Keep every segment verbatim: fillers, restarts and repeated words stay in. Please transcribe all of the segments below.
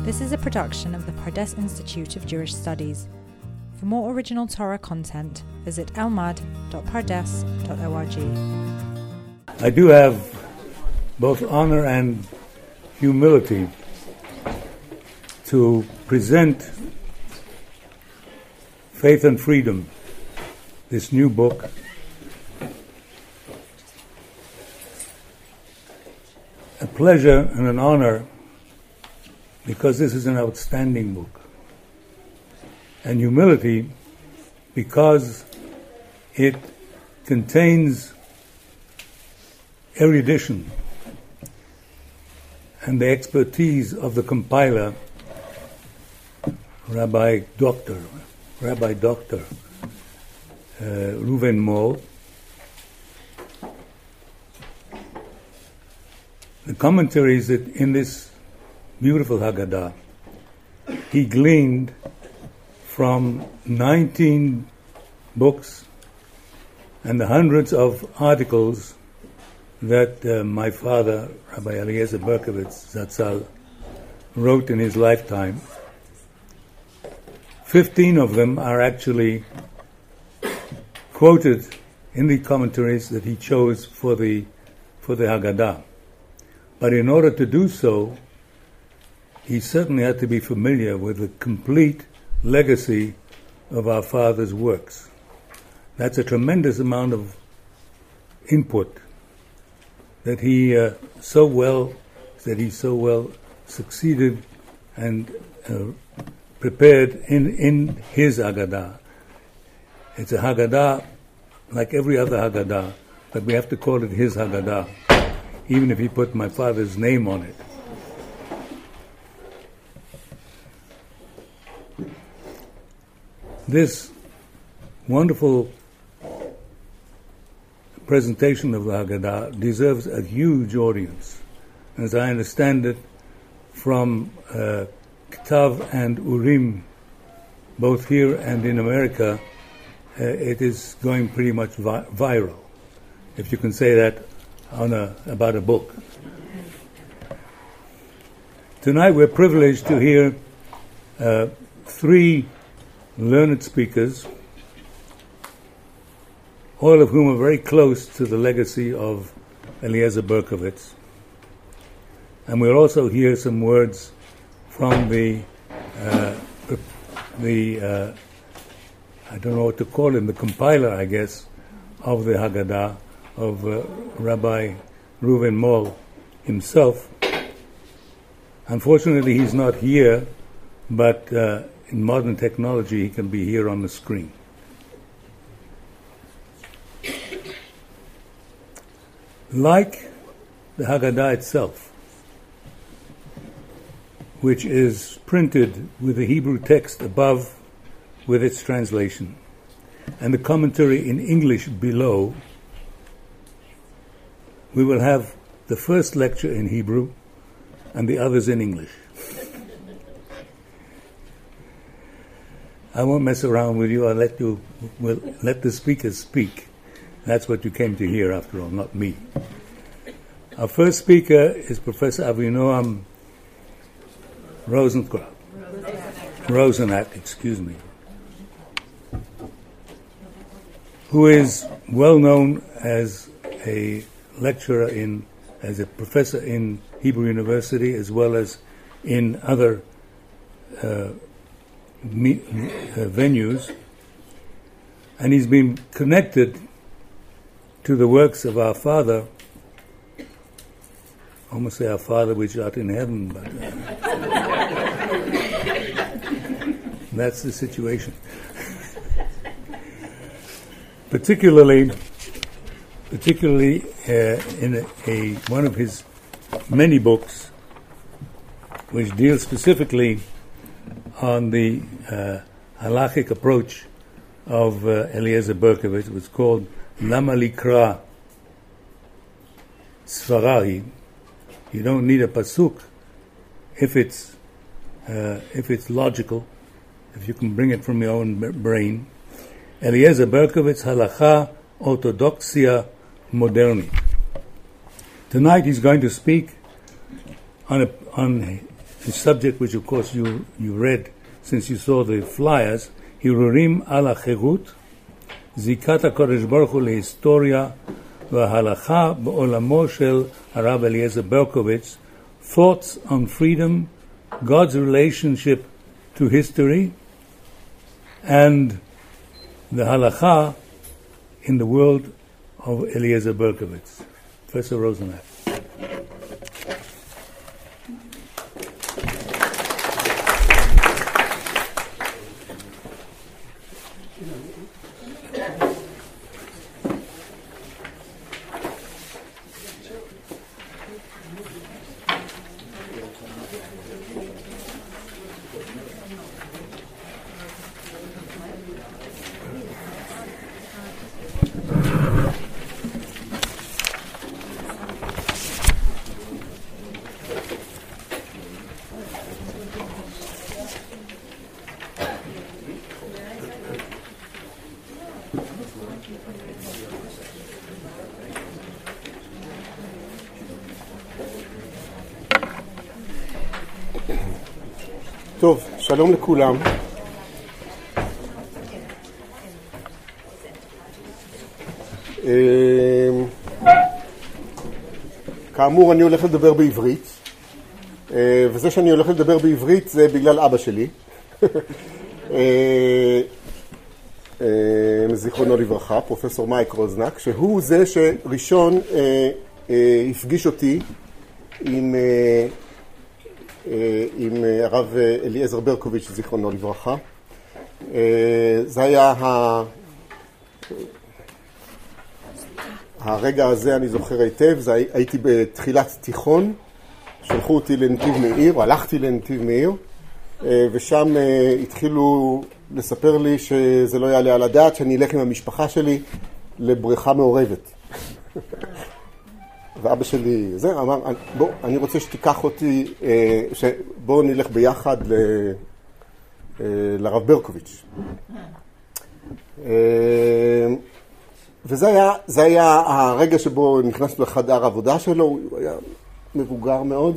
This is a production of the Pardes Institute of Jewish Studies. For more original Torah content, visit elmad dot pardes dot org. I do have both honor and humility to present Faith and Freedom, this new book. A pleasure and an honor, because this is an outstanding book. And humility, because it contains erudition and the expertise of the compiler, Rabbi Doctor, Rabbi Doctor uh, Reuven Moll. The commentaries that in this beautiful Haggadah, he gleaned from nineteen books and the hundreds of articles that uh, my father, Rabbi Eliezer Berkovitz Zatzal, wrote in his lifetime. Fifteen of them are actually quoted in the commentaries that he chose for the for the Haggadah. But in order to do so, he certainly had to be familiar with the complete legacy of our father's works. That's a tremendous amount of input that he uh, so well, that he so well succeeded and uh, prepared in, in his Haggadah. It's a Haggadah like every other Haggadah, but we have to call it his Haggadah, even if he put my father's name on it. This wonderful presentation of the Haggadah deserves a huge audience. As I understand it, from uh, Ktav and Urim, both here and in America, uh, it is going pretty much vi- viral, if you can say that on a, about a book. Tonight we're privileged to hear uh, three learned speakers, all of whom are very close to the legacy of Eliezer Berkovitz. And we'll also hear some words from the, uh, the uh, I don't know what to call him, the compiler, I guess, of the Haggadah, of uh, Rabbi Reuven Moll himself. Unfortunately, he's not here, but uh, in modern technology, he can be here on the screen. Like the Haggadah itself, which is printed with the Hebrew text above with its translation, and the commentary in English below, we will have the first lecture in Hebrew and the others in English. I won't mess around with you. I'll let you, we'll let the speakers speak. That's what you came to hear, after all, not me. Our first speaker is Professor Avinoam Rosenkraut. Rosenack, excuse me. Who is well known as a lecturer in, as a professor in Hebrew University, as well as in other uh, me, uh, venues. And he's been connected to the works of our Father. I almost say our Father which art in heaven, but uh, that's the situation. particularly, particularly uh, in a, a one of his many books, which deals specifically on the uh, halachic approach of uh, Eliezer Berkovitz. It was called Lama Likra Sfarahi. You don't need a pasuk if it's uh, if it's logical, if you can bring it from your own b- brain. Eliezer Berkovitz, Halacha Orthodoxia Modernit. Tonight he's going to speak on a, on the subject which of course you, you read since you saw the flyers, Hirurim ala Cherut, Zikat HaKadosh Baruch Hu להיסטוריה וההלכה בעולמו של הרב Eliezer Berkovitz, thoughts on freedom, God's relationship to history, and the halacha in the world of Eliezer Berkovitz. Professor Rosenhaft. טוב, שלום לכולם. כאמור, אני הולך לדבר בעברית, וזה שאני הולך לדבר בעברית זה בגלל אבא שלי. זיכרונו לברכה, פרופסור מייק רוזנק, שהוא זה שראשון הפגיש אותי עם עם הרב אליעזר ברקוביץ' זיכרונו לברכה. זה היה ה... הרגע הזה אני זוכר היטב, זה הייתי בתחילת תיכון, שלחו אותי לנתיב מאיר, הלכתי לנתיב מאיר, ושם התחילו לספר לי שזה לא יעלה על הדעת, שאני אלך עם המשפחה שלי לבריכה מעורבת. ואבא שלי, זה, אמר, בוא, אני רוצה שתיקח אותי, בוא נלך ביחד ל, לרב ברקוביץ'. וזה היה, זה היה הרגע שבו נכנסנו לחדר העבודה שלו, הוא היה מבוגר מאוד,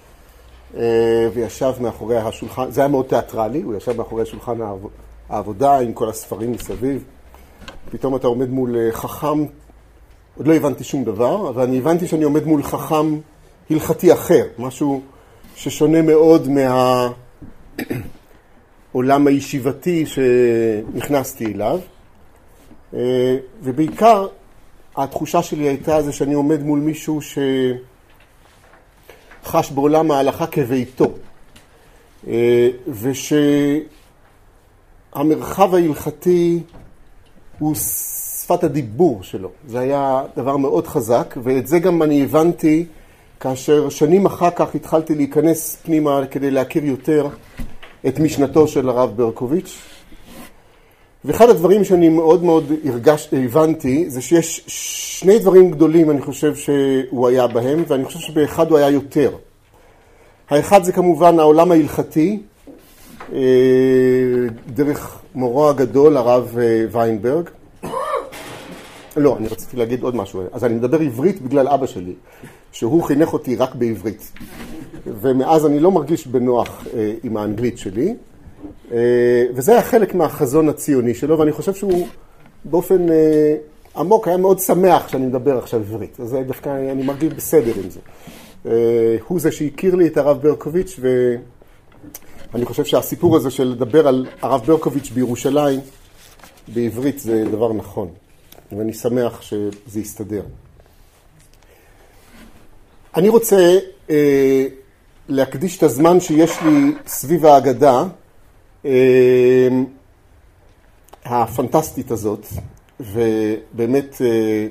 וישב מאחורי השולחן, זה היה מאוד תיאטרלי, הוא ישב מאחורי שולחן העבודה עם כל הספרים מסביב. פתאום אתה עומד מול חכם, עוד לא הבנתי שום דבר, אבל אני הבנתי שאני עומד מול חכם הלכתי אחר, משהו ששונה מאוד מהעולם הישיבתי שנכנסתי אליו. ובעיקר התחושה שלי הייתה זה שאני עומד מול מישהו שחש בעולם ההלכה כביתו, ושהמרחב ההלכתי הוא שפת הדיבור שלו. זה היה דבר מאוד חזק, ואת זה גם אני הבנתי כאשר שנים אחר כך התחלתי להיכנס פנימה כדי להכיר יותר את משנתו של הרב ברקוביץ'. ואחד הדברים שאני מאוד מאוד הרגש, הבנתי, זה שיש שני דברים גדולים אני חושב שהוא היה בהם, ואני חושב שבאחד הוא היה יותר. האחד זה כמובן העולם ההלכתי, דרך מורו הגדול, הרב ויינברג. לא, אני רציתי להגיד עוד משהו. אז אני מדבר עברית בגלל אבא שלי, שהוא חינך אותי רק בעברית. ומאז אני לא מרגיש בנוח אה, עם האנגלית שלי. אה, וזה היה חלק מהחזון הציוני שלו, ואני חושב שהוא באופן אה, עמוק היה מאוד שמח שאני מדבר עכשיו עברית. אז דווקא אני מרגיש בסדר עם זה. אה, הוא זה שהכיר לי את הרב ברקוביץ', ואני חושב שהסיפור הזה של לדבר על הרב ברקוביץ' בירושלים, בעברית זה דבר נכון. ואני שמח שזה יסתדר. אני רוצה אה, להקדיש את הזמן שיש לי סביב ההגדה אה, הפנטסטית הזאת, ובאמת אה,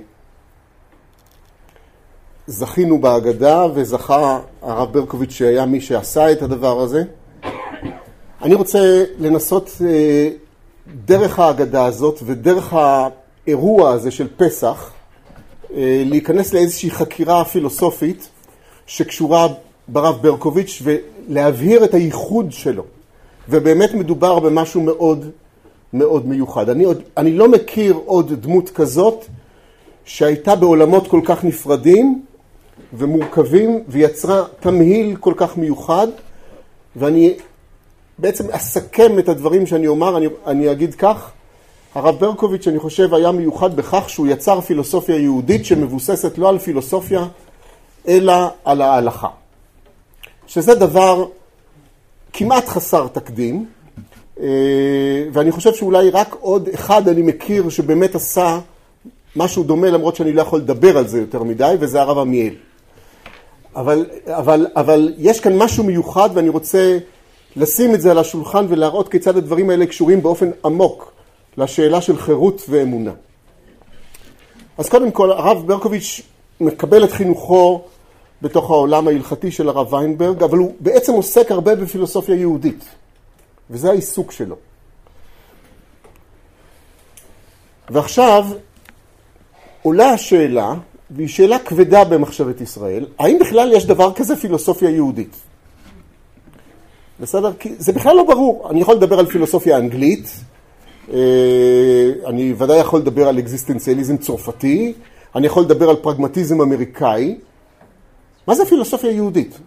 זכינו בהגדה, וזכה הרב ברקוביץ' שהיה מי שעשה את הדבר הזה. אני רוצה לנסות אה, דרך ההגדה הזאת ודרך ה... אירוע הזה של פסח, להיכנס לאיזושהי חקירה פילוסופית שקשורה ברב ברקוביץ' ולהבהיר את הייחוד שלו. ובאמת מדובר במשהו מאוד מאוד מיוחד. אני, עוד, אני לא מכיר עוד דמות כזאת שהייתה בעולמות כל כך נפרדים ומורכבים ויצרה תמהיל כל כך מיוחד ואני בעצם אסכם את הדברים שאני אומר, אני, אני אגיד כך, הרב ברקוביץ' אני חושב היה מיוחד בכך שהוא יצר פילוסופיה יהודית שמבוססת לא על פילוסופיה, אלא על ההלכה. שזה דבר כמעט חסר תקדים, ואני חושב שאולי רק עוד אחד אני מכיר שבאמת עשה משהו דומה, למרות שאני לא יכול לדבר על זה יותר מדי, וזה הרב עמיאל. אבל, אבל, אבל יש כאן משהו מיוחד, ואני רוצה לשים את זה על השולחן ולהראות כיצד הדברים האלה קשורים באופן עמוק לשאלה של חירות ואמונה. אז קודם כל, הרב ברקוביץ' מקבל את חינוכו בתוך העולם ההלכתי של הרב ויינברג, אבל הוא בעצם עוסק הרבה בפילוסופיה יהודית, וזה העיסוק שלו. ועכשיו עולה השאלה, והיא שאלה כבדה במחשבת ישראל, האם בכלל יש דבר כזה פילוסופיה יהודית? בסדר? כי זה בכלל לא ברור. אני יכול לדבר על פילוסופיה אנגלית, אני ודאי יכול לדבר על אקזיסטנציאליזם צרפתי, אני יכול לדבר על פרגמטיזם אמריקאי. מה זה פילוסופיה יהודית?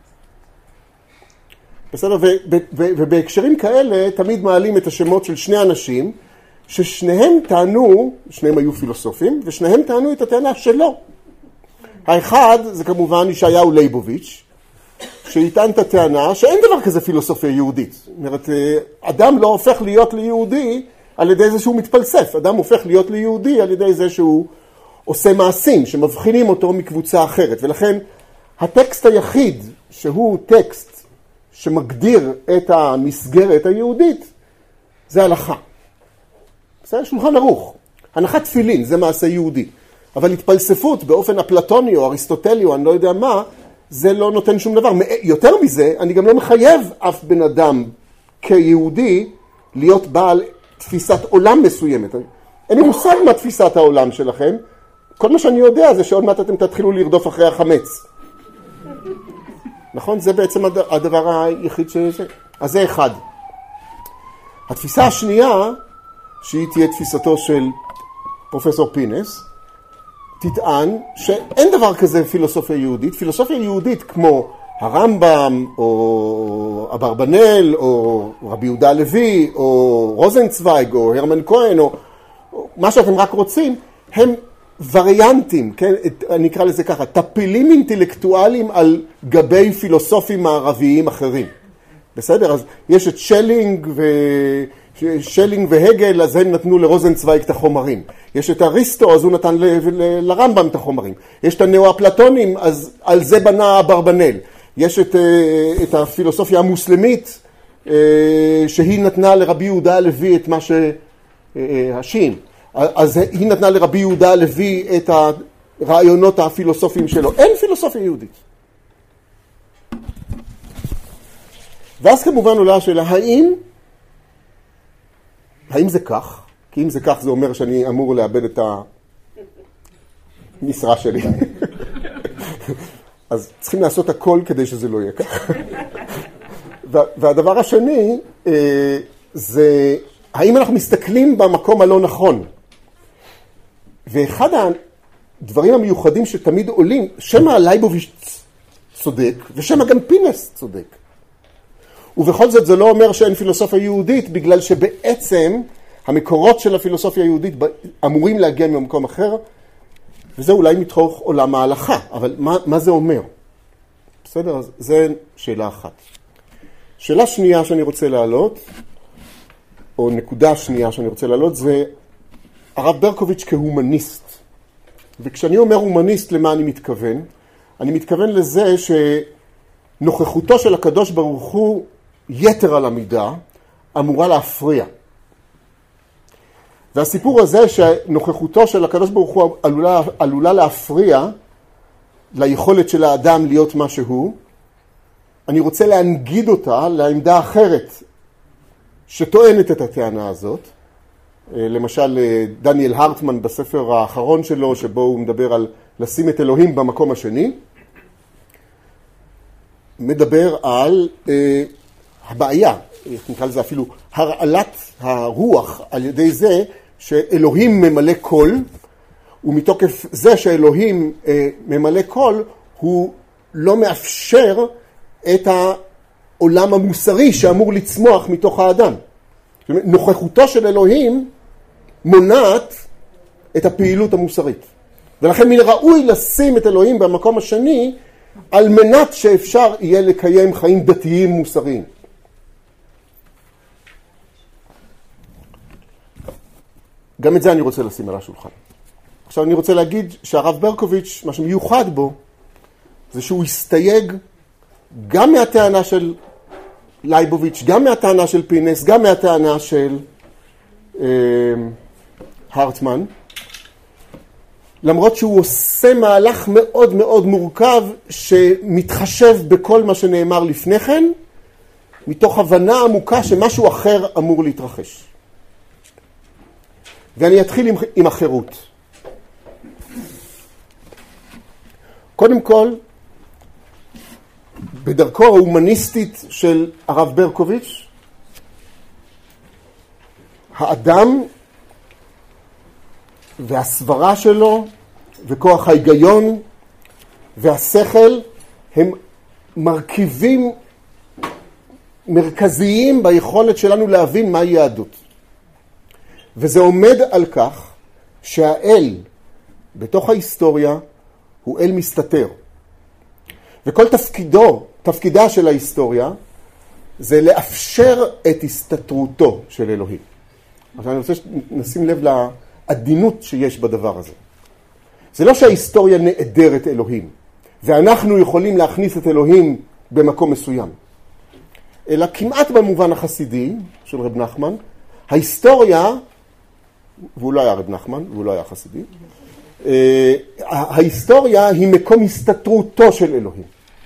בסדר? ובהקשרים כאלה תמיד מעלים את השמות של שני אנשים, ששניהם טענו, שניהם היו פילוסופים, ושניהם טענו את הטענה שלו. האחד זה כמובן ישעיהו ליבוביץ', שיטען את הטענה שאין דבר כזה פילוסופיה יהודית. זאת אומרת, אדם לא הופך להיות ליהודי על ידי זה שהוא מתפלסף. אדם הופך להיות ליהודי על ידי זה שהוא עושה מעשים, שמבחינים אותו מקבוצה אחרת. ולכן הטקסט היחיד שהוא טקסט שמגדיר את המסגרת היהודית, זה הלכה. זה שולחן ערוך. הנחת תפילין, זה מעשה יהודי. אבל התפלספות באופן אפלטוני או אריסטוטלי או אני לא יודע מה, זה לא נותן שום דבר. יותר מזה, אני גם לא מחייב אף בן אדם כיהודי להיות בעל תפיסת עולם מסוימת. אין לי מושג מה תפיסת העולם שלכם. כל מה שאני יודע זה שעוד מעט אתם תתחילו לרדוף אחרי החמץ. נכון? זה בעצם הדבר היחיד שזה. אז זה אחד. התפיסה השנייה, שהיא תהיה תפיסתו של פרופסור פינס, תטען שאין דבר כזה פילוסופיה יהודית. פילוסופיה יהודית כמו הרמב"ם או אברבנאל או רבי יהודה הלוי או רוזנצוויג או הרמן כהן או, או מה שאתם רק רוצים, הם וריאנטים, כן? אני אקרא לזה ככה, טפילים אינטלקטואליים על גבי פילוסופים מערביים אחרים. בסדר? אז יש את שלינג ו... שלינג והגל, אז הם נתנו לרוזנצוויג את החומרים. יש את אריסטו, אז הוא נתן ל... ל... לרמב"ם את החומרים. יש את הנאו-אפלטונים, אז על זה בנה אברבנאל. יש את, את הפילוסופיה המוסלמית, שהיא נתנה לרבי יהודה הלוי את מה שהשין. אז היא נתנה לרבי יהודה הלוי את הרעיונות הפילוסופיים שלו. אין פילוסופיה יהודית. ואז כמובן עולה השאלה, האם, האם זה כך? כי אם זה כך זה אומר שאני אמור לאבד את המשרה שלי. אז צריכים לעשות הכל כדי שזה לא יהיה כך. והדבר השני, זה האם אנחנו מסתכלים במקום הלא נכון. ואחד הדברים המיוחדים שתמיד עולים, שמה לייבוביץ' צודק, ושמה גם פינס צודק. ובכל זאת זה לא אומר שאין פילוסופיה יהודית, בגלל שבעצם המקורות של הפילוסופיה היהודית אמורים להגיע ממקום אחר, וזה אולי מתוך עולם ההלכה. אבל מה, מה זה אומר? בסדר? אז זה שאלה אחת. שאלה שנייה שאני רוצה להעלות, או נקודה שנייה שאני רוצה להעלות, זה הרב ברקוביץ' כהומניסט. וכשאני אומר הומניסט, למה אני מתכוון? אני מתכוון לזה שנוכחותו של הקדוש ברוך הוא יתר על המידה, אמורה להפריע. והסיפור הזה שנוכחותו של הקדוש ברוך הוא עלולה, עלולה להפריע ליכולת של האדם להיות מה שהוא, אני רוצה להנגיד אותה לעמדה אחרת שטוענת את הטענה הזאת. למשל, דניאל הרטמן בספר האחרון שלו, שבו הוא מדבר על לשים את אלוהים במקום השני, מדבר על אה, הבעיה, נקרא לזה אפילו הרעלת הרוח, על ידי זה שאלוהים ממלא קול, ומתוקף זה שאלוהים אה, ממלא קול, הוא לא מאפשר את העולם המוסרי שאמור לצמוח מתוך האדם. נוכחותו של אלוהים מונעת את הפעילות המוסרית. ולכן מן ראוי לשים את אלוהים במקום השני, על מנת שאפשר יהיה לקיים חיים דתיים מוסריים. גם את זה אני רוצה לשים על השולחן. עכשיו אני רוצה להגיד שהרב ברקוביץ', מה שמיוחד בו, זה שהוא הסתייג גם מהטענה של לייבוביץ', גם מהטענה של פינס, גם מהטענה של אה, הרטמן, למרות שהוא עושה מהלך מאוד מאוד מורכב שמתחשב בכל מה שנאמר לפני כן, מתוך הבנה עמוקה שמשהו אחר אמור להתרחש. ואני אתחיל עם, עם החירות. קודם כל, בדרכו ההומניסטית של הרב ברקוביץ', האדם והסברה שלו וכוח ההיגיון והשכל הם מרכיבים מרכזיים ביכולת שלנו להבין מהי יהדות. וזה עומד על כך שהאל בתוך ההיסטוריה הוא אל מסתתר. וכל תפקידו, תפקידה של ההיסטוריה, זה לאפשר את הסתתרותו של אלוהים. עכשיו אני רוצה שנשים לב לעדינות שיש בדבר הזה. זה לא שההיסטוריה נעדרת אלוהים, ואנחנו יכולים להכניס את אלוהים במקום מסוים. אלא כמעט במובן החסידי של רב נחמן, ההיסטוריה, והוא לא היה רב נחמן, והוא לא היה חסידי, ההיסטוריה היא מקום הסתתרותו של אלוהים.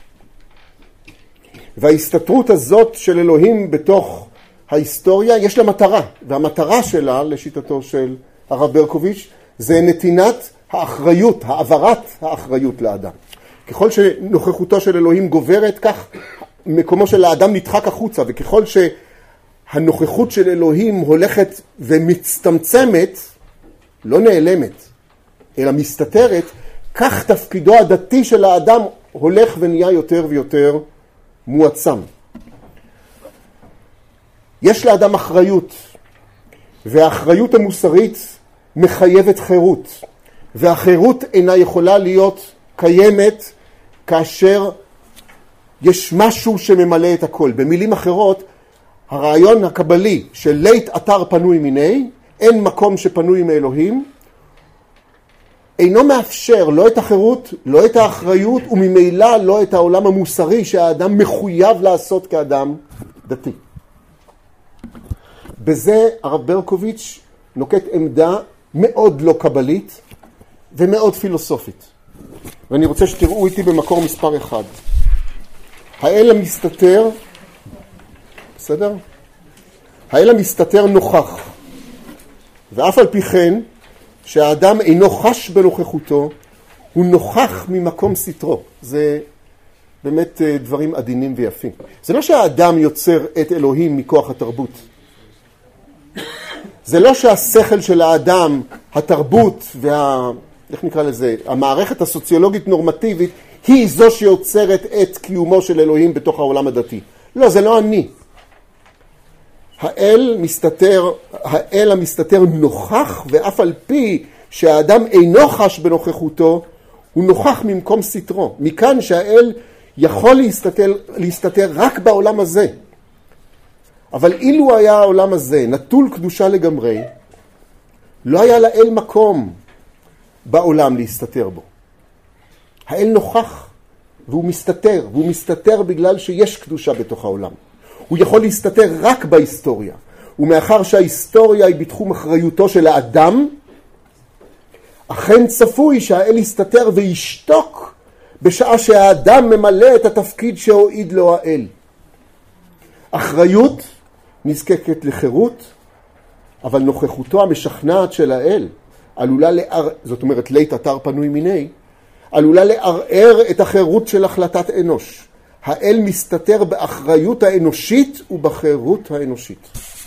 וההסתתרות הזאת של אלוהים בתוך ההיסטוריה יש לה מטרה, והמטרה שלה, לשיטתו של הרב ברקוביץ', זה נתינת האחריות, העברת האחריות לאדם. ככל שנוכחותו של אלוהים גוברת, כך מקומו של האדם נדחק החוצה, וככל שהנוכחות של אלוהים הולכת ומצטמצמת, לא נעלמת, אלא מסתתרת, כך תפקידו הדתי של האדם הולך ונהיה יותר ויותר מועצם. יש לאדם אחריות, והאחריות המוסרית מחייבת חירות, והחירות אינה יכולה להיות קיימת כאשר יש משהו שממלא את הכל. במילים אחרות, הרעיון הקבלי של לית אתר פנוי מיני, אין מקום שפנוי מאלוהים, אינו מאפשר לא את החירות, לא את האחריות, וממילא לא את העולם המוסרי שהאדם מחויב לעשות כאדם דתי. בזה הרב ברקוביץ' נוקט עמדה מאוד לא קבלית ומאוד פילוסופית. ואני רוצה שתראו איתי במקור מספר אחד. האל המסתתר, בסדר? האל המסתתר נוכח. ואף על פי כן, שהאדם אינו חש בנוכחותו, הוא נוכח ממקום סתרו. זה באמת דברים עדינים ויפים. זה לא שהאדם יוצר את אלוהים מכוח התרבות. זה לא שהשכל של האדם, התרבות וה... איך נקרא לזה? המערכת הסוציולוגית נורמטיבית, היא זו שיוצרת את קיומו של אלוהים בתוך העולם הדתי. לא, זה לא אני. האל מסתתר, האל המסתתר נוכח, ואף על פי שהאדם אינו חש בנוכחותו, הוא נוכח ממקום סתרו. מכאן שהאל יכול להסתתר, להסתתר רק בעולם הזה. אבל אילו היה העולם הזה נטול קדושה לגמרי, לא היה לאל מקום בעולם להסתתר בו. האל נוכח והוא מסתתר, והוא מסתתר בגלל שיש קדושה בתוך העולם. הוא יכול להסתתר רק בהיסטוריה, ומאחר שההיסטוריה היא בתחום אחריותו של האדם, אכן צפוי שהאל יסתתר וישתוק בשעה שהאדם ממלא את התפקיד שהועיד לו האל. אחריות נזקקת לחירות, אבל נוכחותו המשכנעת של האל עלולה לערער, זאת אומרת לית אתר פנוי מיני, עלולה לערער את החירות של החלטת אנוש. האל מסתתר באחריות האנושית ובחירות האנושית.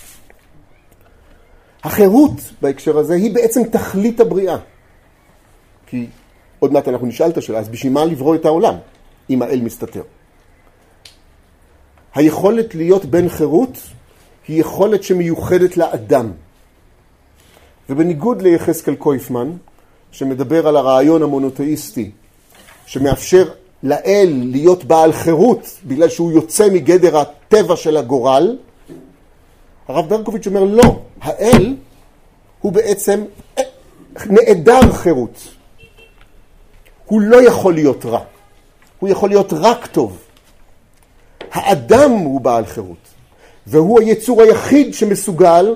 החירות בהקשר הזה היא בעצם תכלית הבריאה. כי עוד מעט אנחנו נשאל את השאלה, אז בשביל מה לברוא את העולם אם האל מסתתר? היכולת להיות בן חירות היא יכולת שמיוחדת לאדם. ובניגוד ליחזקאל קויפמן, שמדבר על הרעיון המונותאיסטי, שמאפשר לאל להיות בעל חירות בגלל שהוא יוצא מגדר הטבע של הגורל, הרב ברקוביץ' אומר לא, האל הוא בעצם נעדר חירות. הוא לא יכול להיות רע, הוא יכול להיות רק טוב. האדם הוא בעל חירות, והוא היצור היחיד שמסוגל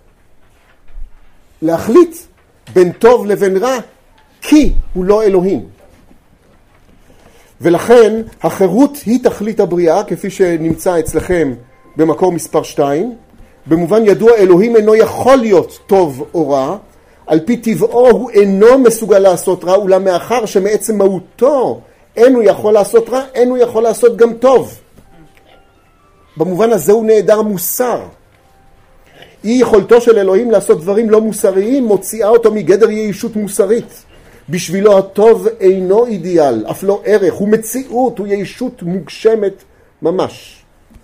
להחליט בין טוב לבין רע, כי הוא לא אלוהים. ולכן החירות היא תכלית הבריאה, כפי שנמצא אצלכם במקור מספר שתיים. במובן ידוע אלוהים אינו יכול להיות טוב או רע, על פי טבעו הוא אינו מסוגל לעשות רע, אולם מאחר שמעצם מהותו אין הוא יכול לעשות רע, אין הוא יכול לעשות גם טוב. במובן הזה הוא נעדר מוסר. אי יכולתו של אלוהים לעשות דברים לא מוסריים מוציאה אותו מגדר ישות מוסרית. בשבילו הטוב אינו אידיאל, אף לא ערך, הוא מציאות, הוא ישות מוגשמת ממש.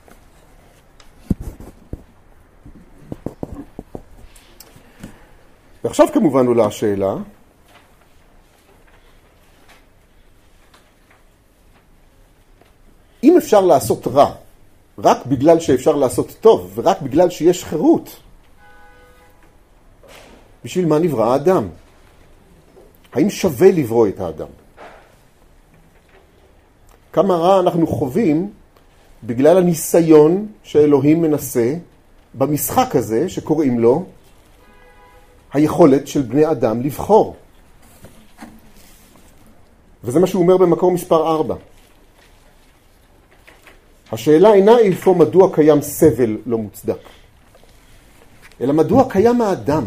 ועכשיו כמובן עולה השאלה, אם אפשר לעשות רע, רק בגלל שאפשר לעשות טוב, ורק בגלל שיש חירות, בשביל מה נברא האדם? האם שווה לברוא את האדם? כמה רע אנחנו חווים בגלל הניסיון שאלוהים מנסה במשחק הזה שקוראים לו היכולת של בני אדם לבחור. וזה מה שהוא אומר במקור מספר ארבע. השאלה אינה איפה מדוע קיים סבל לא מוצדק, אלא מדוע קיים האדם.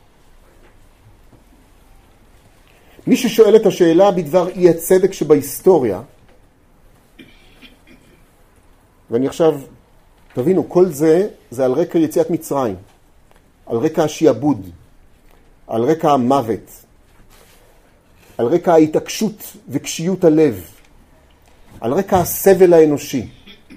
מי ששואל את השאלה בדבר אי הצדק שבהיסטוריה, ואני עכשיו, תבינו, כל זה, זה על רקע יציאת מצרים, על רקע השיעבוד, על רקע המוות, על רקע ההתעקשות וקשיות הלב, על רקע הסבל האנושי.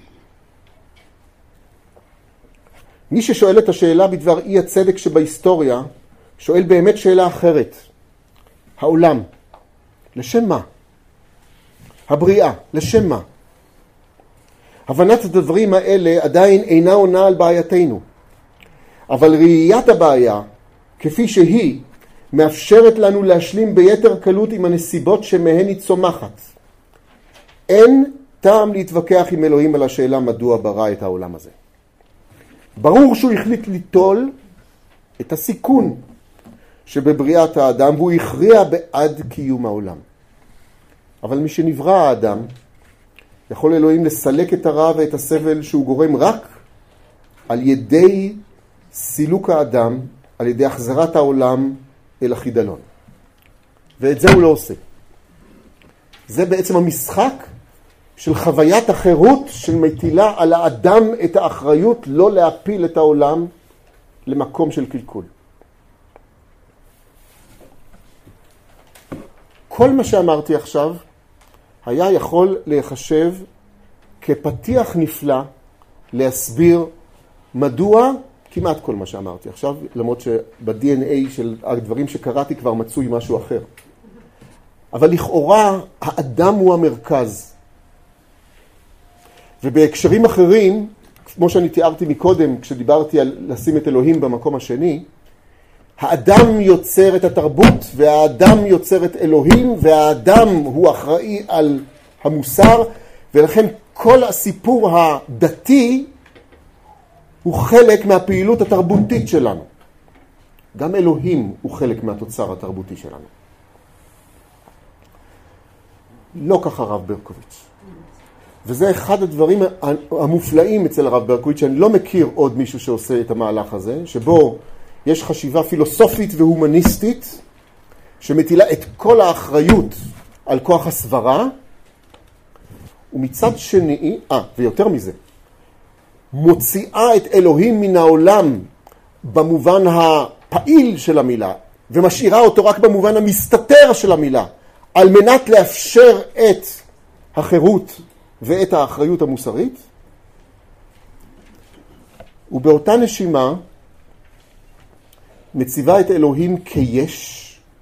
מי ששואל את השאלה בדבר אי הצדק שבהיסטוריה, שואל באמת שאלה אחרת. העולם, לשם מה? הבריאה, לשם מה? הבנת הדברים האלה עדיין אינה עונה על בעייתנו. אבל ראיית הבעיה, כפי שהיא, מאפשרת לנו להשלים ביתר קלות עם הנסיבות שמהן היא צומחת. אין טעם להתווכח עם אלוהים על השאלה מדוע ברא את העולם הזה. ברור שהוא החליט ליטול את הסיכון שבבריאת האדם, והוא הכריע בעד קיום העולם. אבל מי שנברא האדם, יכול אלוהים לסלק את הרע ואת הסבל שהוא גורם רק על ידי סילוק האדם, על ידי החזרת העולם אל החידלון. ואת זה הוא לא עושה. זה בעצם המשחק של חוויית החירות של מטילה על האדם את האחריות לא להפיל את העולם למקום של קלקול. כל מה שאמרתי עכשיו היה יכול להיחשב כפתיח נפלא להסביר מדוע כמעט כל מה שאמרתי עכשיו, למרות שב-די אן איי של הדברים שקראתי כבר מצוי משהו אחר. אבל לכאורה האדם הוא המרכז. ובהקשרים אחרים, כמו שאני תיארתי מקודם, כשדיברתי על לשים את אלוהים במקום השני, האדם יוצר את התרבות, והאדם יוצר את אלוהים, והאדם הוא אחראי על המוסר, ולכן כל הסיפור הדתי הוא חלק מהפעילות התרבותית שלנו. גם אלוהים הוא חלק מהתוצר התרבותי שלנו. לא ככה הרב ברקוביץ'. וזה אחד הדברים המופלאים אצל הרב ברקוביץ', שאני לא מכיר עוד מישהו שעושה את המהלך הזה, שבו יש חשיבה פילוסופית והומניסטית, שמטילה את כל האחריות על כוח הסברה, ומצד שני, אה, ויותר מזה, מוציאה את אלוהים מן העולם במובן הפעיל של המילה, ומשאירה אותו רק במובן המסתתר של המילה, על מנת לאפשר את החירות ואת האחריות המוסרית. ובאותה נשימה מציבה את אלוהים כיש,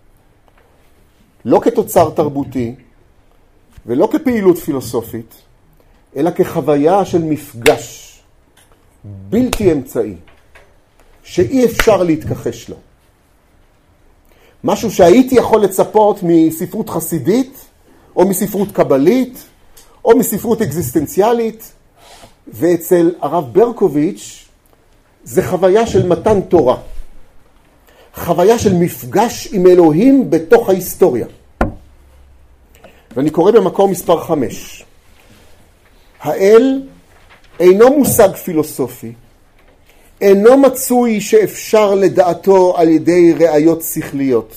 לא כתוצר תרבותי ולא כפעילות פילוסופית, אלא כחוויה של מפגש בלתי אמצעי, שאי אפשר להתכחש לו. משהו שהייתי יכול לצפות מספרות חסידית, או מספרות קבלית, או מספרות אקזיסטנציאלית, ואצל הרב ברקוביץ' זה חוויה של מתן תורה. חוויה של מפגש עם אלוהים בתוך ההיסטוריה. ואני קורא במקור מספר חמש. האל אינו מושג פילוסופי, אינו מצוי שאפשר לדעתו על ידי ראיות שכליות.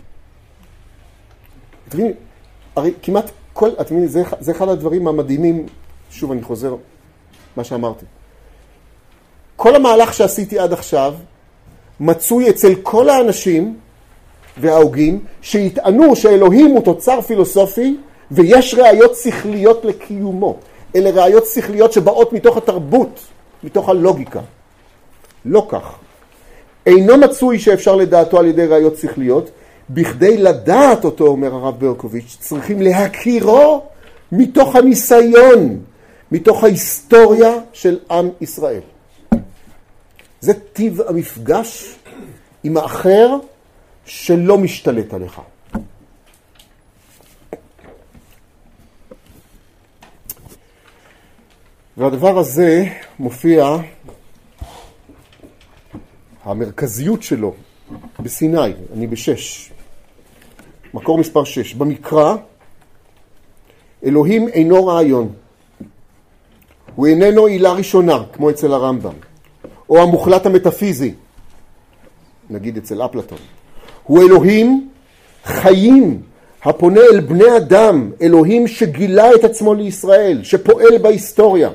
אתם מבינים, הרי כמעט כל, אתם מבינים, זה, זה אחד הדברים המדהימים, שוב אני חוזר מה שאמרתי. כל המהלך שעשיתי עד עכשיו, מצוי אצל כל האנשים וההוגים שיטענו שאלוהים הוא תוצר פילוסופי ויש ראיות שכליות לקיומו. אלה ראיות שכליות שבאות מתוך התרבות, מתוך הלוגיקה. לא כך. אינו מצוי שאפשר לדעתו על ידי ראיות שכליות, בכדי לדעת אותו, אומר הרב ברקוביץ', צריכים להכירו מתוך הניסיון, מתוך ההיסטוריה של עם ישראל. זה טיב המפגש עם האחר שלא משתלט עליך. והדבר הזה מופיע, המרכזיות שלו, בסיני, אני בשש, מקור מספר שש. במקרא, אלוהים אינו רעיון. הוא איננו עילה ראשונה, כמו אצל הרמב"ם. או המוחלט המטאפיזי, נגיד אצל אפלטון. הוא אלוהים חיים, הפונה אל בני אדם, אלוהים שגילה את עצמו לישראל, שפועל בהיסטוריה,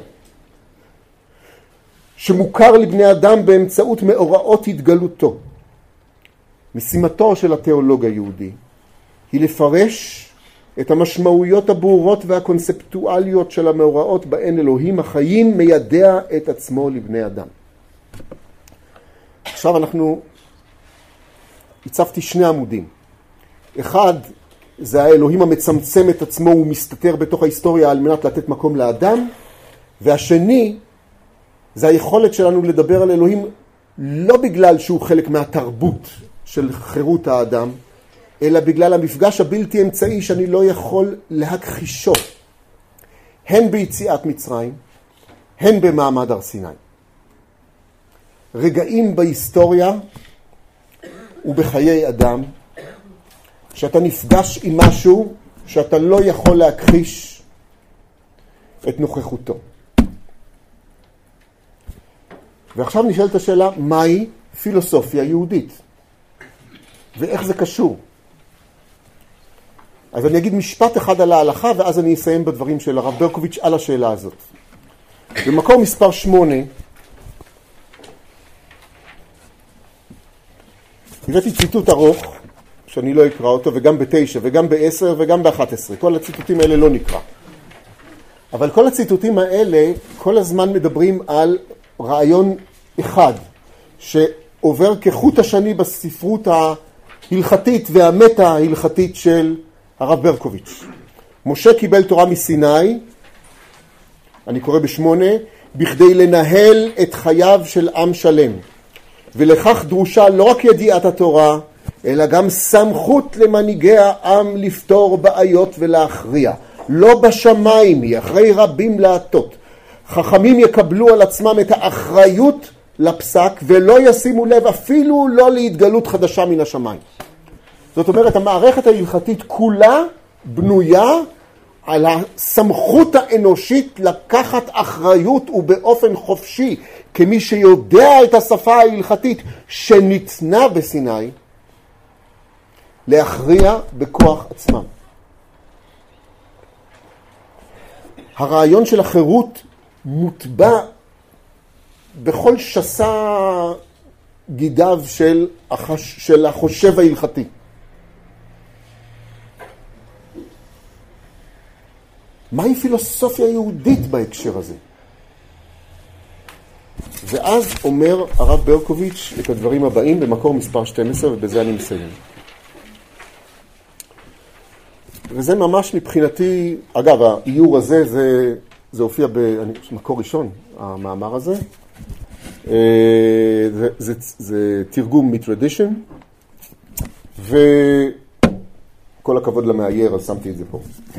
שמוכר לבני אדם באמצעות מאורעות התגלותו. משימתו של התיאולוג היהודי היא לפרש את המשמעויות הברורות והקונספטואליות של המאורעות בהן אלוהים החיים מיידע את עצמו לבני אדם. עכשיו אנחנו הצבתי שני עמודים. אחד, זה האלוהים המצמצם את עצמו ומסתתר בתוך ההיסטוריה על מנת לתת מקום לאדם, והשני, זה היכולת שלנו לדבר על אלוהים לא בגלל שהוא חלק מהתרבות של חירות האדם, אלא בגלל המפגש הבלתי אמצעי שאני לא יכול להכחישו, הן ביציאת מצרים, הן במעמד הר סיני. רגעים בהיסטוריה ובחיי אדם, שאתה נפגש עם משהו שאתה לא יכול להכחיש את נוכחותו. ועכשיו נשאלת השאלה, מהי פילוסופיה יהודית? ואיך זה קשור? אז אני אגיד משפט אחד על ההלכה, ואז אני אסיים בדברים של הרב ברקוביץ' על השאלה הזאת. במקור מספר שמונה, הבאתי ציטוט ארוך, שאני לא אקרא אותו, וגם בתשע, וגם בעשר, וגם באחת עשרה. כל הציטוטים האלה לא נקרא. אבל כל הציטוטים האלה, כל הזמן מדברים על רעיון אחד, שעובר כחוט השני בספרות ההלכתית והמטה ההלכתית של הרב ברקוביץ'. משה קיבל תורה מסיני, אני קורא בשמונה, בכדי לנהל את חייו של עם שלם. ולכך דרושה לא רק ידיעת התורה, אלא גם סמכות למנהיגי העם לפתור בעיות ולהכריע. לא בשמיים היא, אחרי רבים להטות. חכמים יקבלו על עצמם את האחריות לפסק, ולא ישימו לב אפילו לא להתגלות חדשה מן השמיים. זאת אומרת, המערכת ההלכתית כולה בנויה על הסמכות האנושית לקחת אחריות ובאופן חופשי, כמי שיודע את השפה ההלכתית שניתנה בסיני, להכריע בכוח עצמם. הרעיון של החירות מוטבע בכל שסה גידיו של, החש... של החושב ההלכתי. מהי פילוסופיה יהודית בהקשר הזה? ואז אומר הרב ברקוביץ' את הדברים הבאים במקור מספר שתים עשרה, ובזה אני מסיים. וזה ממש מבחינתי, אגב, האיור הזה, זה, זה הופיע במקור ראשון, המאמר הזה. זה, זה, זה תרגום מטרדישן, וכל הכבוד למאייר, אז שמתי את זה פה.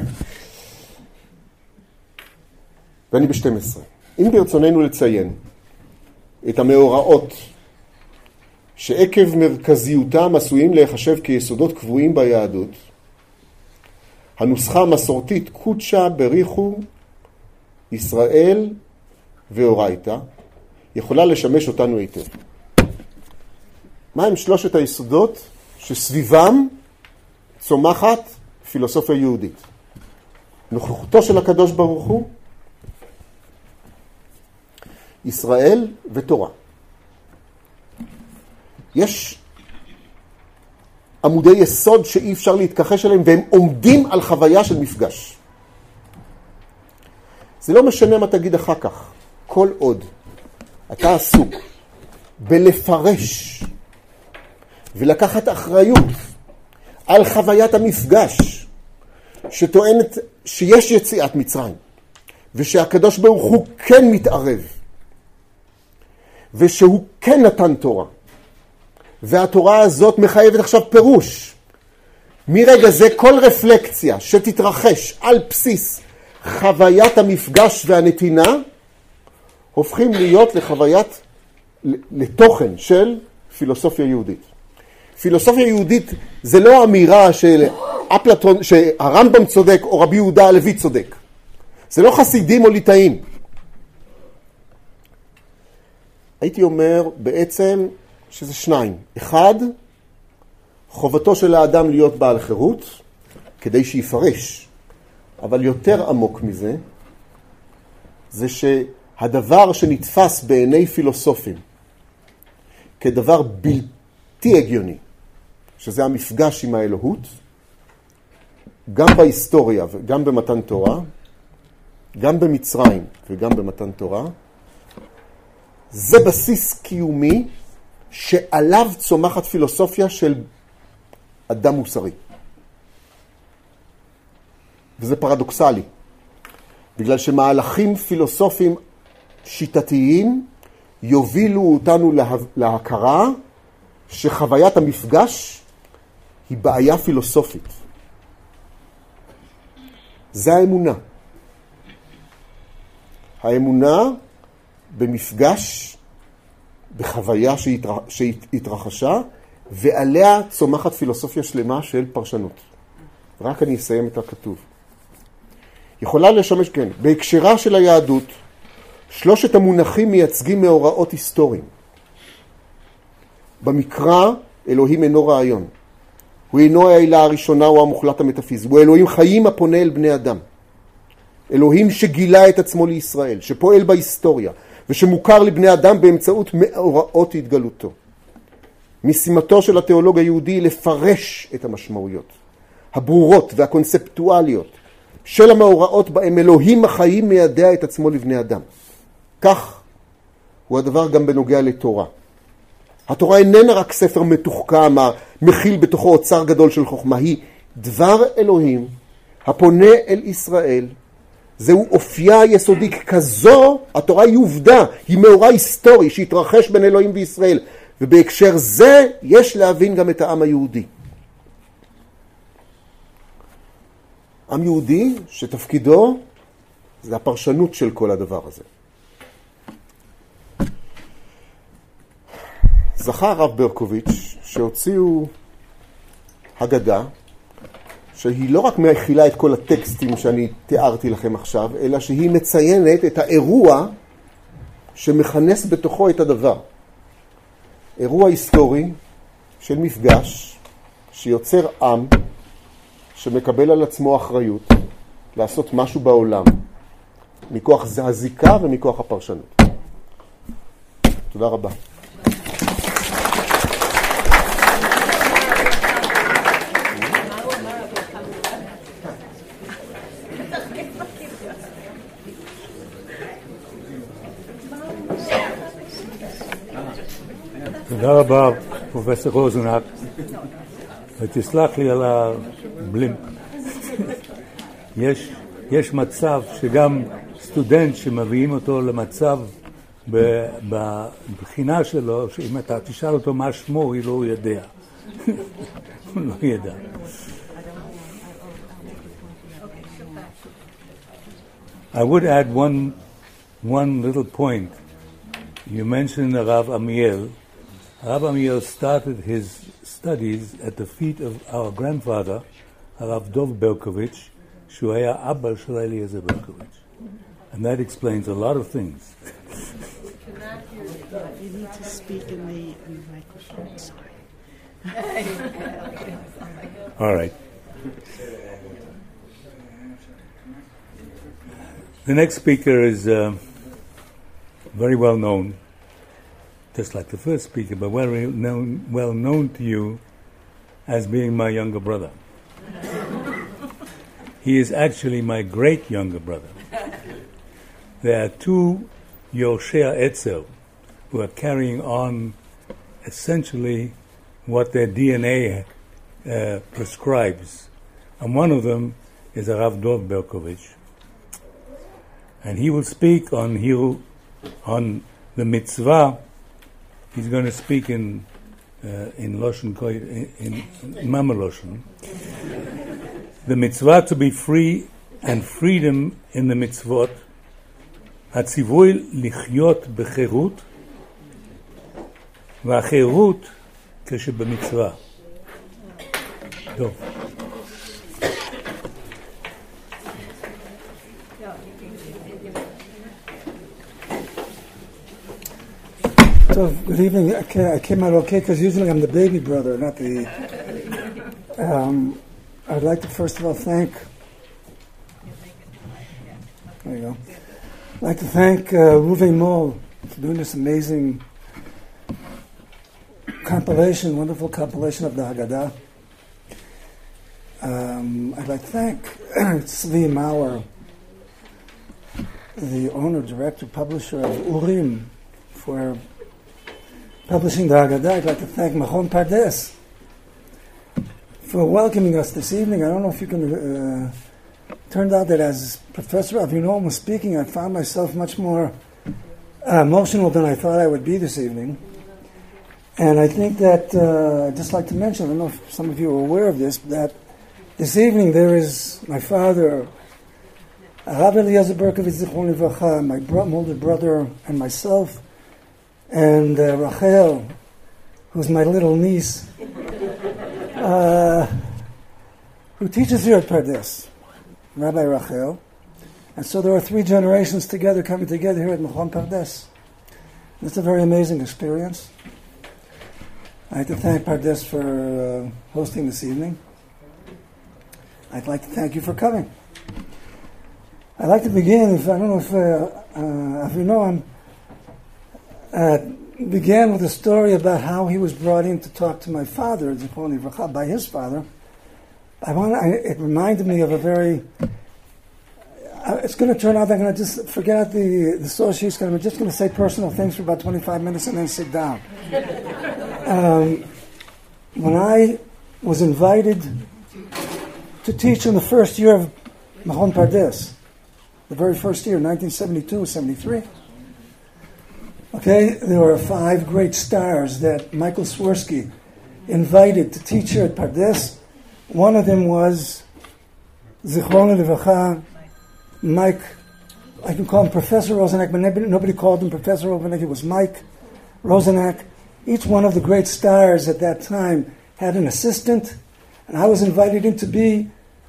ואני ב-שתים עשרה. אם ברצוננו לציין את המאורעות שעקב מרכזיותם עשויים להיחשב כיסודות קבועים ביהדות, הנוסחה המסורתית קודשה בריחו ישראל ואורייתא יכולה לשמש אותנו היטב. מה הם שלושת היסודות שסביבם צומחת פילוסופיה יהודית? נוכחותו של הקדוש ברוך הוא, ישראל ותורה. יש עמודי יסוד שאי אפשר להתכחש אליהם, והם עומדים על חוויה של מפגש. זה לא משנה מה תגיד אחר כך. כל עוד אתה עסוק בלפרש ולקחת אחריות על חוויית המפגש שטוענת שיש יציאת מצרים, ושהקדוש ברוך הוא כן מתערב, ושהוא כן נתן תורה, והתורה הזאת מחייבת עכשיו פירוש. מרגע זה כל רפלקציה שתתרחש על בסיס חוויית המפגש והנתינה, הופכים להיות לחוויית, לתוכן של פילוסופיה יהודית. פילוסופיה יהודית זה לא אמירה של אפלטון, שהרמב"ם צודק או רבי יהודה הלוי צודק. זה לא חסידים או ליטאים. הייתי אומר בעצם שזה שניים. אחד, חובתו של האדם להיות בעל חירות, כדי שיפרש. אבל יותר עמוק מזה, זה שהדבר שנתפס בעיני פילוסופים, כדבר בלתי הגיוני, שזה המפגש עם האלוהות, גם בהיסטוריה וגם במתן תורה, גם במצרים וגם במתן תורה, זה בסיס קיומי שעליו צומחת פילוסופיה של אדם מוסרי. וזה פרדוקסלי, בגלל שמהלכים פילוסופיים שיטתיים יובילו אותנו לה... להכרה שחוויית המפגש היא בעיה פילוסופית. זה האמונה. האמונה במפגש, בחוויה שהתרח... שהתרחשה, ועליה צומחת פילוסופיה שלמה של פרשנות. רק אני אסיים את הכתוב. יכולה לשמש, כן, בהקשרה של היהדות, שלושת המונחים מייצגים מאורעות היסטוריים. במקרא, אלוהים אינו רעיון. הוא אינו העילה הראשונה או המוחלט המטאפיזי. הוא אלוהים חיים הפונה אל בני אדם. אלוהים שגילה את עצמו לישראל, שפועל בהיסטוריה, ושמוכר לבני אדם באמצעות מאורעות התגלותו. משימתו של התיאולוג היהודי לפרש את המשמעויות, הברורות והקונספטואליות, של המאורעות בהם אלוהים החיים מיידע את עצמו לבני אדם. כך הוא הדבר גם בנוגע לתורה. התורה איננה רק ספר מתוחכם, מכיל בתוכו אוצר גדול של חוכמה, היא דבר אלוהים הפונה אל ישראל. זהו אופייה היסודי. כזו התורה היא עובדה, היא מאורע היסטורי שהתרחש בין אלוהים וישראל, ובהקשר זה יש להבין גם את העם היהודי. עם יהודי שתפקידו זה הפרשנות של כל הדבר הזה. זכה הרב ברקוביץ' שהוציאו הגדה, שהיא לא רק מכילה את כל הטקסטים שאני תיארתי לכם עכשיו, אלא שהיא מציינת את האירוע שמכנס בתוכו את הדבר. אירוע היסטורי של מפגש שיוצר עם שמקבל על עצמו אחריות לעשות משהו בעולם, מכוח הזיקה ומכוח הפרשנות. תודה רבה. תודה רבה, פרופסור רוזנק, ותסלח לי על הבלימפ. יש, יש מצב שגם סטודנט שמביאים אותו למצב בבחינה שלו, שאם אתה תשאל אותו מה שמו, הוא לא יודע. הוא לא ידע. I would add one, one little point. You mentioned Rav Amiel. Rav Amiel started his studies at the feet of our grandfather, Rav Dov Berkovich, שהוא היה אבא של אליעזר ברקוביץ'. And that explains a lot of things. You need to speak in the, in the microphone, sorry. All right. The next speaker is uh, very well known, just like the first speaker, but well known, well known to you as being my younger brother. He is actually my great younger brother. There are two Yoshea Etzel who are carrying on essentially what their D N A uh, prescribes. And one of them is Rav Dov Berkovich. And he will speak on Hiru, on the mitzvah. He's going to speak in uh, in Loshen in, in Mama Loshen. The mitzvah to be free and freedom in the mitzvot. הציווי לחיות בחירות והחירות כשבמצווה. טוב. So, good evening. I came, I came out okay because usually I'm the baby brother, not the... Um, I'd like to first of all thank... There you go. I'd like to thank uh, Ruven Moll for doing this amazing compilation, wonderful compilation of the Haggadah. Um, I'd like to thank Tzvi Mauer, the owner, director, publisher of Urim, for publishing the Haggadah. I'd like to thank Machon Pardes for welcoming us this evening. I don't know if you can... Uh, turned out that as Professor Avinom was speaking, I found myself much more uh, emotional than I thought I would be this evening. And I think that, uh, I'd just like to mention, I don't know if some of you are aware of this, that this evening there is my father, Rav Eliezer Berkovich Zichron Livracha, my bro- older brother, and myself, and uh, Rachel, who's my little niece, uh, who teaches here at Pardes, Rabbi Rachel. And so there are three generations together, coming together here at Machon Pardes. It's a very amazing experience. I'd like to thank Pardes for uh, hosting this evening. I'd like to thank you for coming. I'd like to begin, if I don't know if, uh, uh, if you know him, uh, began with a story about how he was brought in to talk to my father, Zichron Livracha, by his father. I want. I, it reminded me of a very... Uh, it's going to turn out I'm going to just forget out the, the source sheet. I'm just going to say personal things for about twenty-five minutes and then sit down. Um, when I was invited to teach in the first year of Machon Pardes, the very first year, nineteen seventy-two, seventy-three, okay, there were five great stars that Michael Swirsky invited to teach here at Pardes. One of them was Zichron Livracha, Mike, I can call him Professor Rosenak, but nobody, nobody called him Professor Rosenak. It was Mike Rosenak. Each one of the great stars at that time had an assistant, and I was invited in to be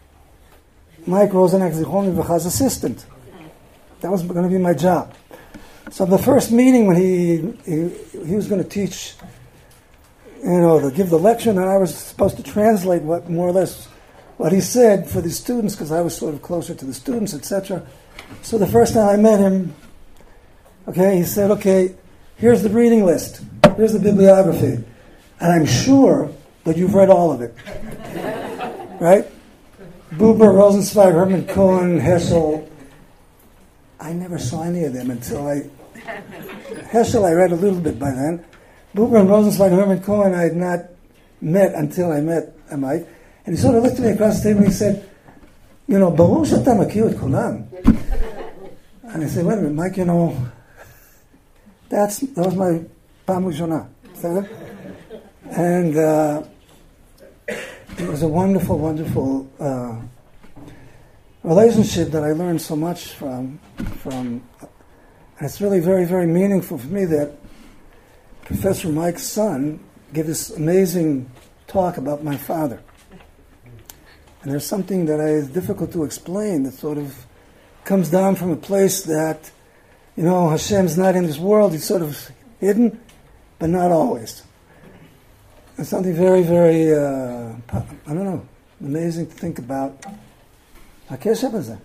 Mike Rosenak, Zichron Livracha's assistant. That was going to be my job. So the first meeting when he he, he was going to teach, you know, to give the lecture, and I was supposed to translate what more or less what he said for the students, because I was sort of closer to the students, et cetera. So the first time I met him, okay, he said, okay, here's the reading list, here's the bibliography, and I'm sure that you've read all of it. Right? Buber, Rosenzweig, Herman Cohen, Heschel. I never saw any of them until I... Heschel I read a little bit by then, Buber and Rosenzweig and Herman Cohen I had not met until I met Mike. And he sort of looked at me across the table and he said, you know, ברור שאתה מכיר את כולם. And I said, wait a minute, Mike, you know, that's, that was my פעם ראשונה. And uh, it was a wonderful, wonderful uh, relationship that I learned so much from. From, and it's really very, very meaningful for me that Professor Mike's son gave this amazing talk about my father. And there's something that is difficult to explain that sort of comes down from a place that, you know, Hashem's not in this world, he's sort of hidden, but not always. It's something very, very, uh, I don't know, amazing to think about. הקשר בזה.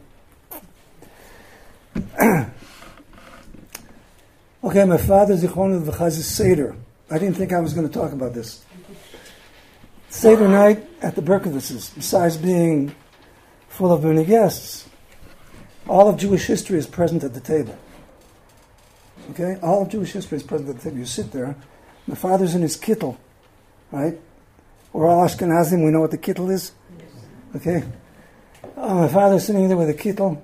Okay, my father, Zichron Levacha, is Seder. I didn't think I was going to talk about this. Seder night at the Berkowitzes, besides being full of many guests, all of Jewish history is present at the table. Okay? All of Jewish history is present at the table. You sit there, my father's in his kittel, right? We're all Ashkenazim, we know what the kittel is. Okay? Oh, my father's sitting there with a kittel.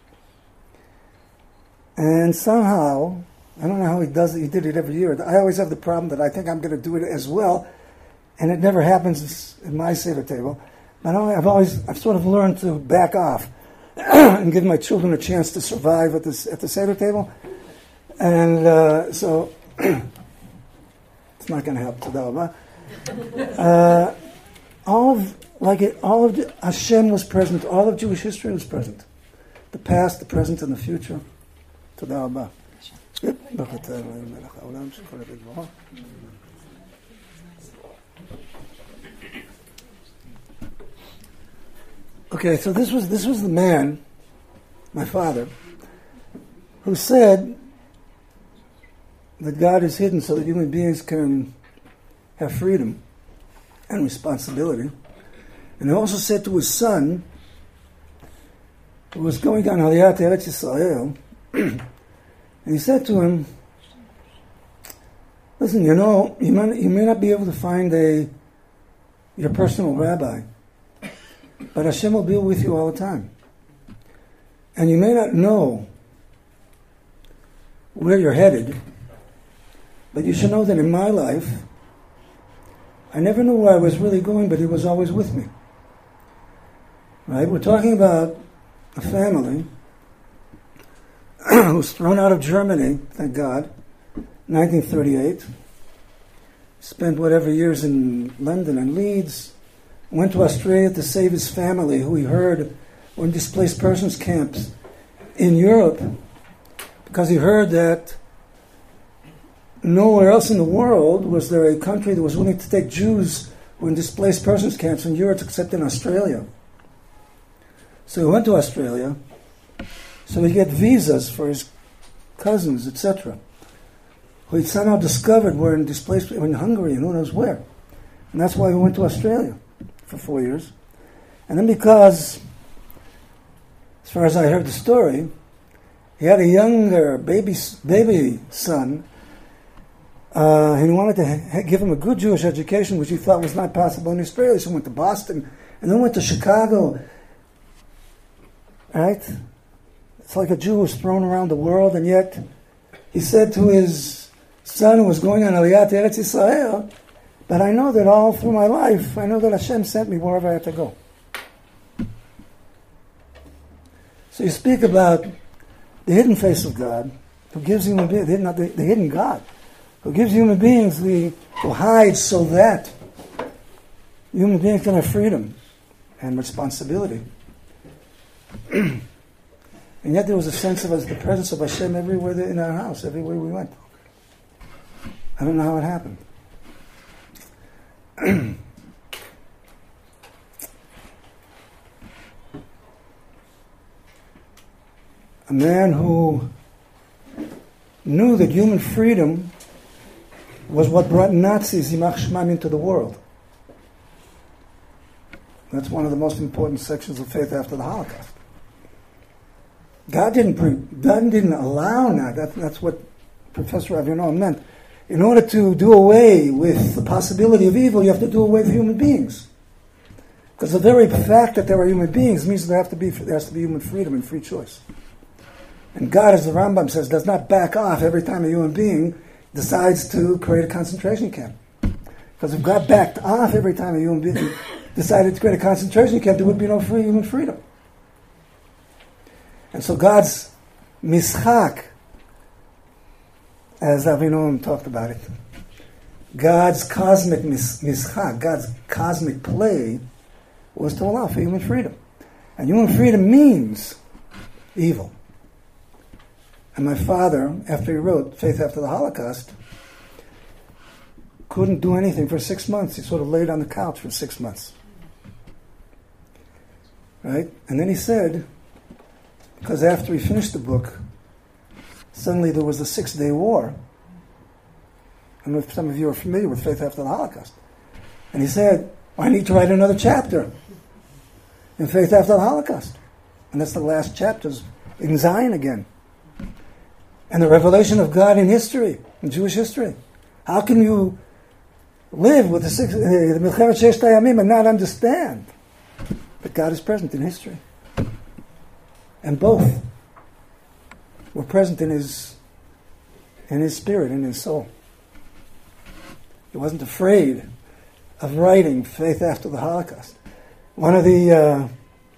And somehow, I don't know how he does it, he did it every year. I always have the problem that I think I'm going to do it as well, and it never happens at my Seder table. But I've always, I've sort of learned to back off and give my children a chance to survive at this at the Seder table. And uh, so, it's not going to help today. Uh, all of, like it, all of, Hashem was present, all of Jewish history was present. The past, the present, and the future. תודה רבה. Okay, so this was this was the man, my father, who said that God is hidden so that human beings can have freedom and responsibility. And he also said to his son, who was going down Aliyat Eretz Yisrael, and he said to him, listen, you know, you may, you may not be able to find a your personal rabbi, but Hashem will be with you all the time. And you may not know where you're headed, but you should know that in my life, I never knew where I was really going, but he was always with me. Right? We're talking about a family who was thrown out of Germany, thank God, nineteen thirty-eight, spent whatever years in London and Leeds, went to Australia to save his family, who he heard were in displaced persons camps in Europe, because he heard that nowhere else in the world was there a country that was willing to take Jews who were in displaced persons camps in Europe except in Australia. So he went to Australia, so he get visas for his cousins, et cetera, who he somehow discovered were in displaced in Hungary and who knows where. And that's why he went to Australia for four years. And then because, as far as I heard the story, he had a younger baby baby son, uh, and he wanted to ha- give him a good Jewish education, which he thought was not possible in Australia. So he went to Boston, and then went to Chicago. Right? It's like a Jew was thrown around the world, and yet he said to his son who was going on Aliyat Eretz Yisrael, but I know that all through my life, I know that Hashem sent me wherever I had to go. So you speak about the hidden face of God, who gives human beings, the, the, the hidden God, who gives human beings the, who hides so that human beings can have freedom and responsibility. And yet there was a sense of us, the presence of Hashem everywhere in our house, everywhere we went. I don't know how it happened. A man who knew that human freedom was what brought Nazis, Yimach Shemam, into the world. That's one of the most important sections of faith after the Holocaust. God didn't pre- God didn't allow that. that. That's what Professor Avinor meant. in order to do away with the possibility of evil, you have to do away with human beings. Because the very fact that there are human beings means there, have to be, there has to be human freedom and free choice. And God, as the Rambam says, does not back off every time a human being decides to create a concentration camp. Because if God backed off every time a human being decided to create a concentration camp, there would be no free human freedom. And so God's mischak, as Avinoam talked about it, God's cosmic mis- mischak, God's cosmic play, was to allow for human freedom. And human freedom means evil. And my father, after he wrote Faith After the Holocaust, couldn't do anything for six months. He sort of laid on the couch for six months. Right? And then he said, because after he finished the book, suddenly there was a Six-Day War. I don't know if some of you are familiar with Faith After the Holocaust. And he said, I need to write another chapter in Faith After the Holocaust. And that's the last chapters in Zion again. And the revelation of God in history, in Jewish history. How can you live with the six, uh, the Milchemet Sheshet Hayamim and not understand that God is present in history? And both were present in his, in his spirit, in his soul. He wasn't afraid of writing Faith After the Holocaust. One of the, uh,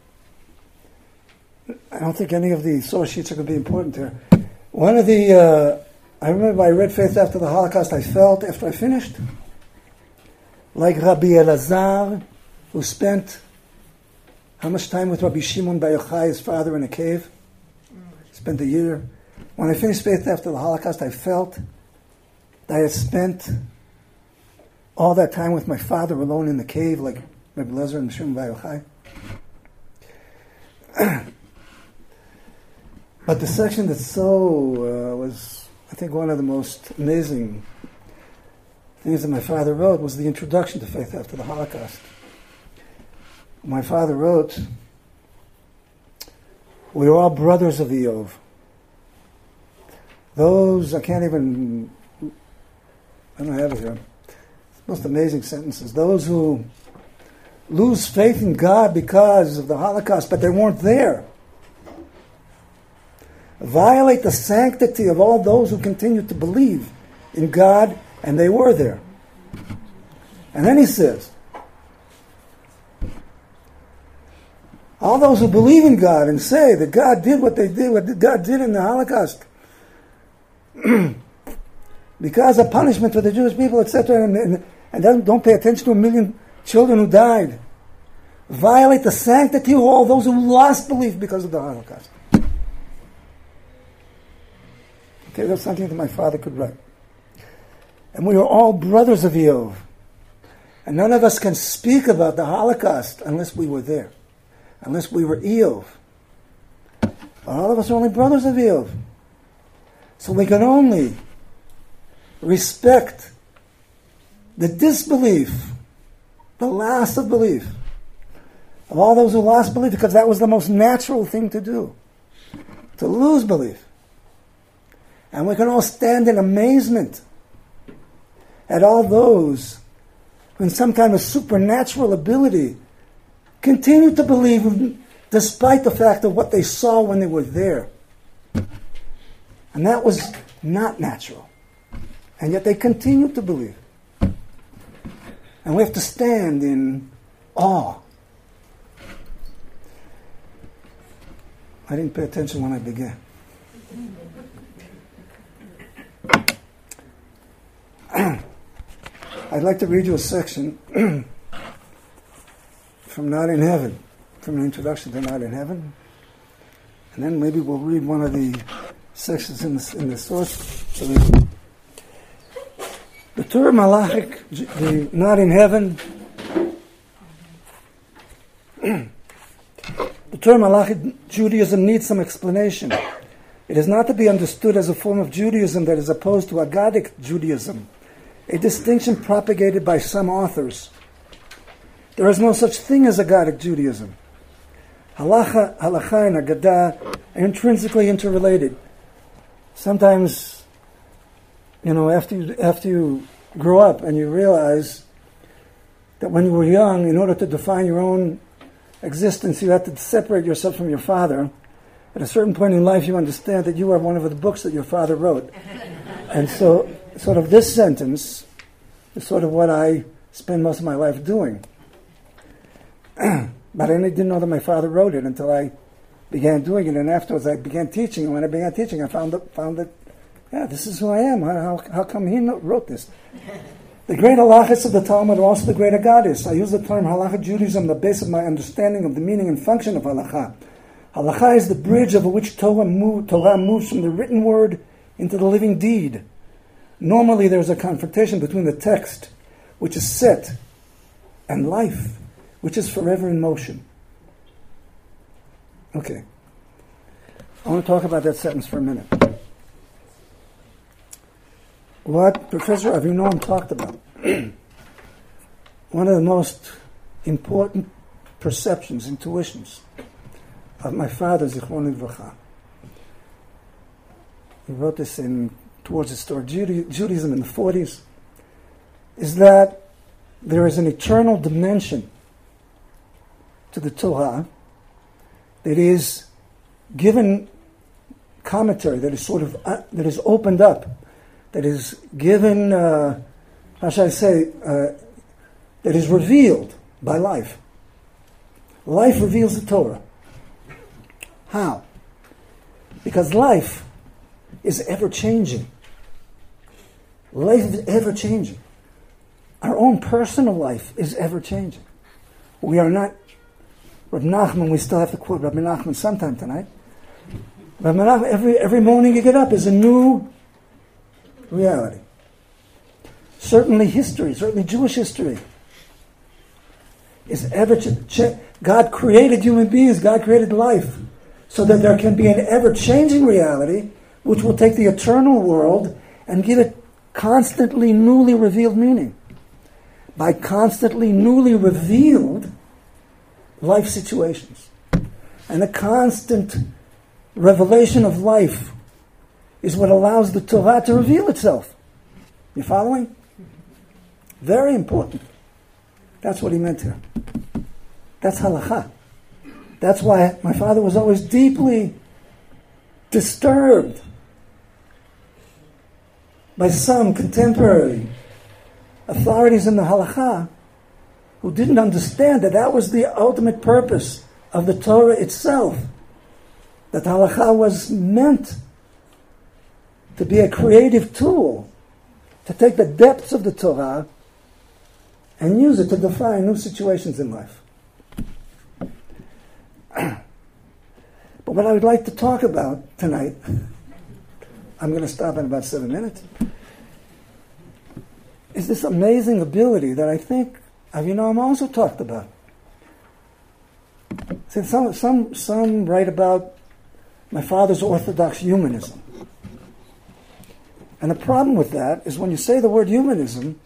I don't think any of the source sheets are going to be important here. One of the, uh, I remember I read Faith After the Holocaust, I felt after I finished, like Rabbi Elazar, who spent how much time with Rabbi Shimon Bar Yochai, his father, in a cave? Spent a year. When I finished Faith After the Holocaust, I felt that I had spent all that time with my father alone in the cave, like Rabbi Elazar and Shimon Bar Yochai. But the section that so uh, was, I think, one of the most amazing things that my father wrote was the introduction to Faith After the Holocaust. My father wrote, we are all brothers of Eov. Those, I can't even, I don't have it here. Most amazing sentences. Those who lose faith in God because of the Holocaust, but they weren't there, violate the sanctity of all those who continue to believe in God, and they were there. And then he says, all those who believe in God and say that God did what they did, what God did in the Holocaust, because of punishment for the Jewish people, et cetera, and, and, and don't, don't pay attention to a million children who died, violate the sanctity of all those who lost belief because of the Holocaust. Okay, that's something that my father could write. And we are all brothers of Eov. And none of us can speak about the Holocaust unless we were there, unless we were Eov. But all of us are only brothers of Eov. So we can only respect the disbelief, the loss of belief, of all those who lost belief, because that was the most natural thing to do, to lose belief. And we can all stand in amazement at all those who, in some kind of supernatural ability, continue to believe despite the fact of what they saw when they were there. And that was not natural. And yet they continue to believe. And we have to stand in awe. I didn't pay attention when I began. I'd like to read you a section from Not in Heaven, from an introduction to Not in Heaven. And then maybe we'll read one of the sections in the, in the source. So the, the Torah Malachic, the Not in Heaven, the Torah Malachic Judaism needs some explanation. It is not to be understood as a form of Judaism that is opposed to Aggadic Judaism, a distinction propagated by some authors. There is no such thing as Aggadic Judaism. Halacha, halacha and Agadah are intrinsically interrelated. Sometimes you know, after you, after you grow up and you realize that when you were young, in order to define your own existence, you had to separate yourself from your father. At a certain point in life, you understand that you are one of the books that your father wrote. And so, sort of this sentence is sort of what I spend most of my life doing. But I didn't know that my father wrote it until I began doing it. And afterwards, I began teaching. And when I began teaching, I found that, found that yeah, this is who I am. How, how come he wrote this? The great halachas of the Talmud are also the great Aggadis. I use the term halacha Judaism, the base of my understanding of the meaning and function of halacha. Halacha is the bridge over which Torah, move, Torah moves from the written word into the living deed. Normally there's a confrontation between the text, which is set, and life, which is forever in motion. Okay. I want to talk about that sentence for a minute. What Professor Avinoam talked about, one of the most important perceptions, intuitions of my father, Zichron Livracha. He wrote this in towards historic Judaism in the forties, is that there is an eternal dimension to the Torah that is given commentary, that is sort of uh, that is opened up, that is given, uh, how shall I say, uh, that is revealed by life. Life reveals the Torah. How? Because life is ever-changing. Life is ever-changing. Our own personal life is ever-changing. We are not, Rabbi Nachman, we still have to quote Rabbi Nachman sometime tonight. Rabbi Nachman, every, every morning you get up is a new reality. Certainly history, certainly Jewish history, is ever ch- God created human beings, God created life, so that there can be an ever-changing reality which will take the eternal world and give it constantly newly revealed meaning. By constantly newly revealed life situations. And the constant revelation of life is what allows the Torah to reveal itself. You following? Very important. That's what he meant here. That's halakha. That's why my father was always deeply disturbed by some contemporary authorities in the halakha who didn't understand that that was the ultimate purpose of the Torah itself. That the halakha was meant to be a creative tool to take the depths of the Torah and use it to define new situations in life. But what I would like to talk about tonight, I'm going to stop in about seven minutes, is this amazing ability that I think Avinoam also talked about. See, some, some, some write about my father's Orthodox humanism. And the problem with that is when you say the word humanism,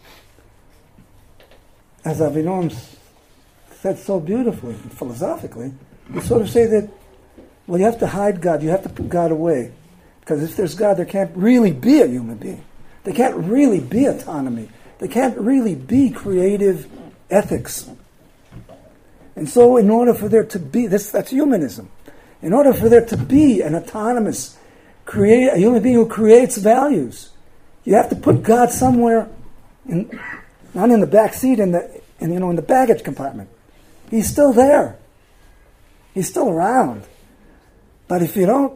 as Avinoam said so beautifully and philosophically, you sort of say that, well, you have to hide God, you have to put God away. Because if there's God, there can't really be a human being. There can't really be autonomy. There can't really be creative ethics. And so in order for there to be, this that's humanism. In order for there to be an autonomous, create a human being who creates values, you have to put God somewhere, in, not in the back seat, in the, in, you know, in the baggage compartment. He's still there. He's still around. But if you don't,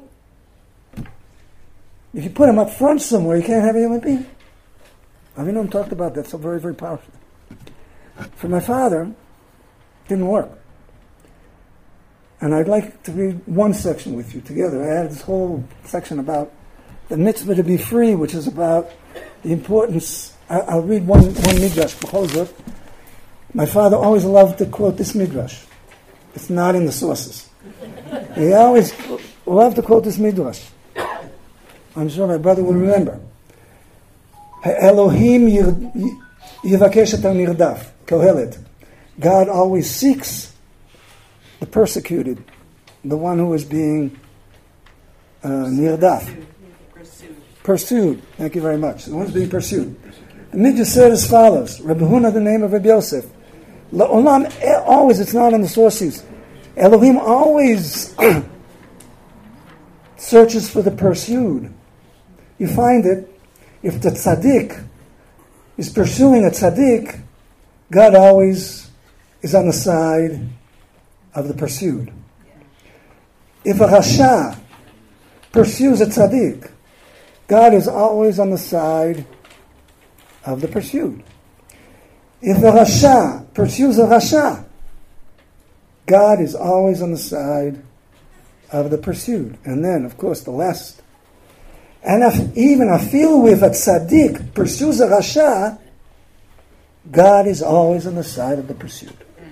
if you put him up front somewhere, you can't have a human being. Avinoam talked about that so very, very powerfully. For my father, it didn't work. And I'd like to read one section with you together. I had this whole section about the mitzvah to be free, which is about the importance. I, I'll read one, one midrash. My father always loved to quote this midrash. It's not in the sources. He always loved to quote this midrash. I'm sure my brother will remember. Elohim yivakesh et nirdaf, Kohelet. God always seeks the persecuted, the one who is being uh, nirdaf, pursued. pursued. Thank you very much. The one's being pursued. The Midrash said as follows. Rabbi Huna, the name of Rabbi Yosef. La'olam, always, it's not on the sources. Elohim always searches for the pursued. You find it, if the tzaddik is pursuing a tzaddik, God always is on the side of the pursued. If a rasha pursues a tzaddik, God is always on the side of the pursued. If a rasha pursues a rasha, God is always on the side of the pursued. And then, of course, the last. And if, even afilu if a tzaddik pursues a rasha, God is always on the side of the pursued.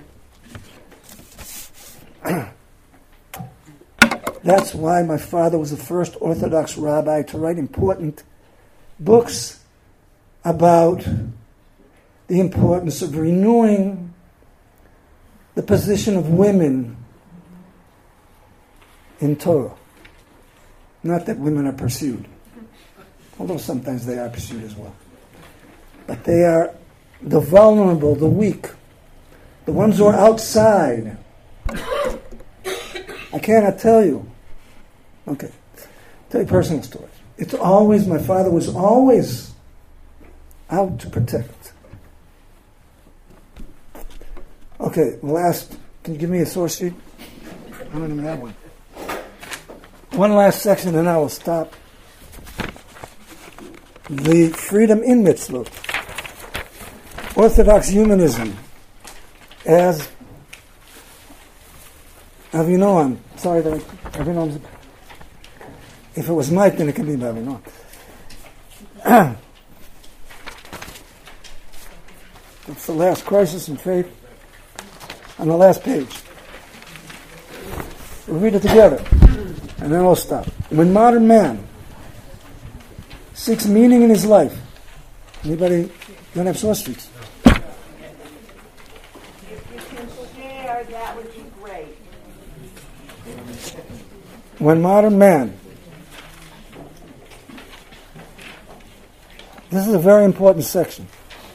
That's why my father was the first Orthodox rabbi to write important books about the importance of renewing the position of women in Torah. Not that women are pursued, although sometimes they are pursued as well. But they are the vulnerable, the weak, the ones who are outside. I cannot tell you. Okay. Tell you personal stories. It's always, my father was always out to protect. Okay, last, can you give me a source sheet? I don't even have one. One last section and I will stop. The freedom in mitzvot. Orthodox humanism as Avinoam. Sorry that I, Avinoam. If it was Mike, then it can be Avinoam. It's the last crisis in faith on the last page. We'll read it together, and then we'll stop. When modern man seeks meaning in his life, anybody don't have source streets? If you can share, that would be great. When modern man, this is a very important section.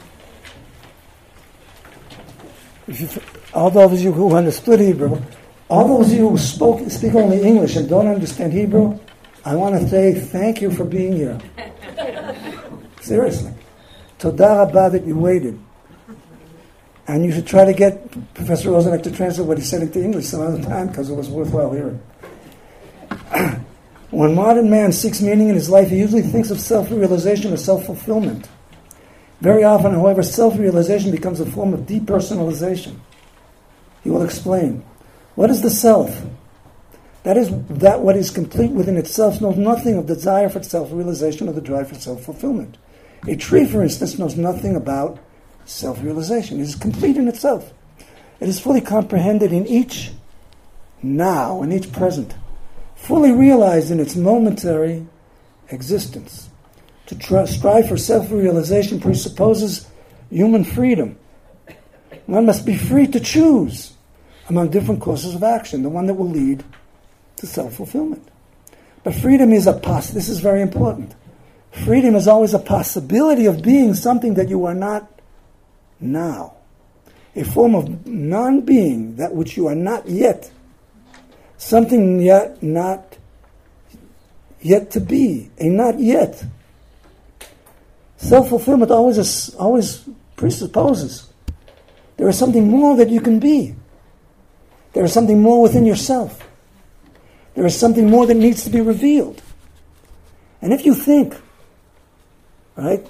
If you, all those of you who understood Hebrew, all those of you who spoke, speak only English and don't understand Hebrew, I want to say thank you for being here. Seriously. Todah Rabah that you waited. And you should try to get Professor Rosenek to translate what he said into English some other time because it was worthwhile hearing. When modern man seeks meaning in his life, he usually thinks of self-realization or self-fulfillment. Very often, however, self-realization becomes a form of depersonalization. He will explain. What is the self? That is that what is complete within itself knows nothing of the desire for self-realization or the drive for self-fulfillment. A tree, for instance, knows nothing about self-realization. It is complete in itself. It is fully comprehended in each now, in each present, fully realized in its momentary existence. To try, strive for self-realization presupposes human freedom. One must be free to choose among different courses of action, the one that will lead to self-fulfillment. But freedom is a poss- this is very important. Freedom is always a possibility of being something that you are not now. A form of non-being, that which you are not yet. Something yet not yet to be, a not yet. Self-fulfillment always is, always presupposes there is something more that you can be. There is something more within yourself. There is something more that needs to be revealed. And if you think, right,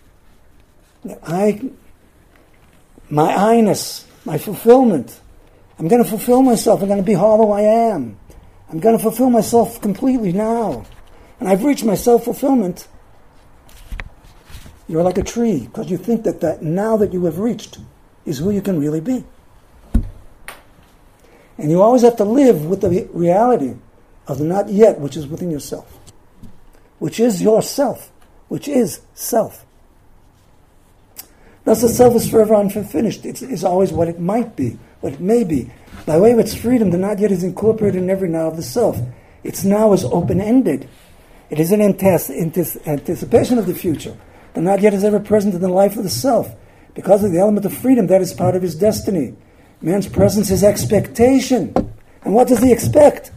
I, my I-ness, my fulfillment, I'm going to fulfill myself, I'm going to be all who I am. I'm going to fulfill myself completely now. And I've reached my self-fulfillment. You're like a tree, because you think that, that now that you have reached is who you can really be. And you always have to live with the reality of the not yet, which is within yourself. Which is yourself. Which is self. Thus the self is forever unfinished. It's, it's always what it might be, what it may be. By way of its freedom, the not yet is incorporated in every now of the self. Its now is open-ended. It is an antes- antis- anticipation of the future. The not yet is ever present in the life of the self. Because of the element of freedom, that is part of his destiny. Man's presence is expectation. And what does he expect?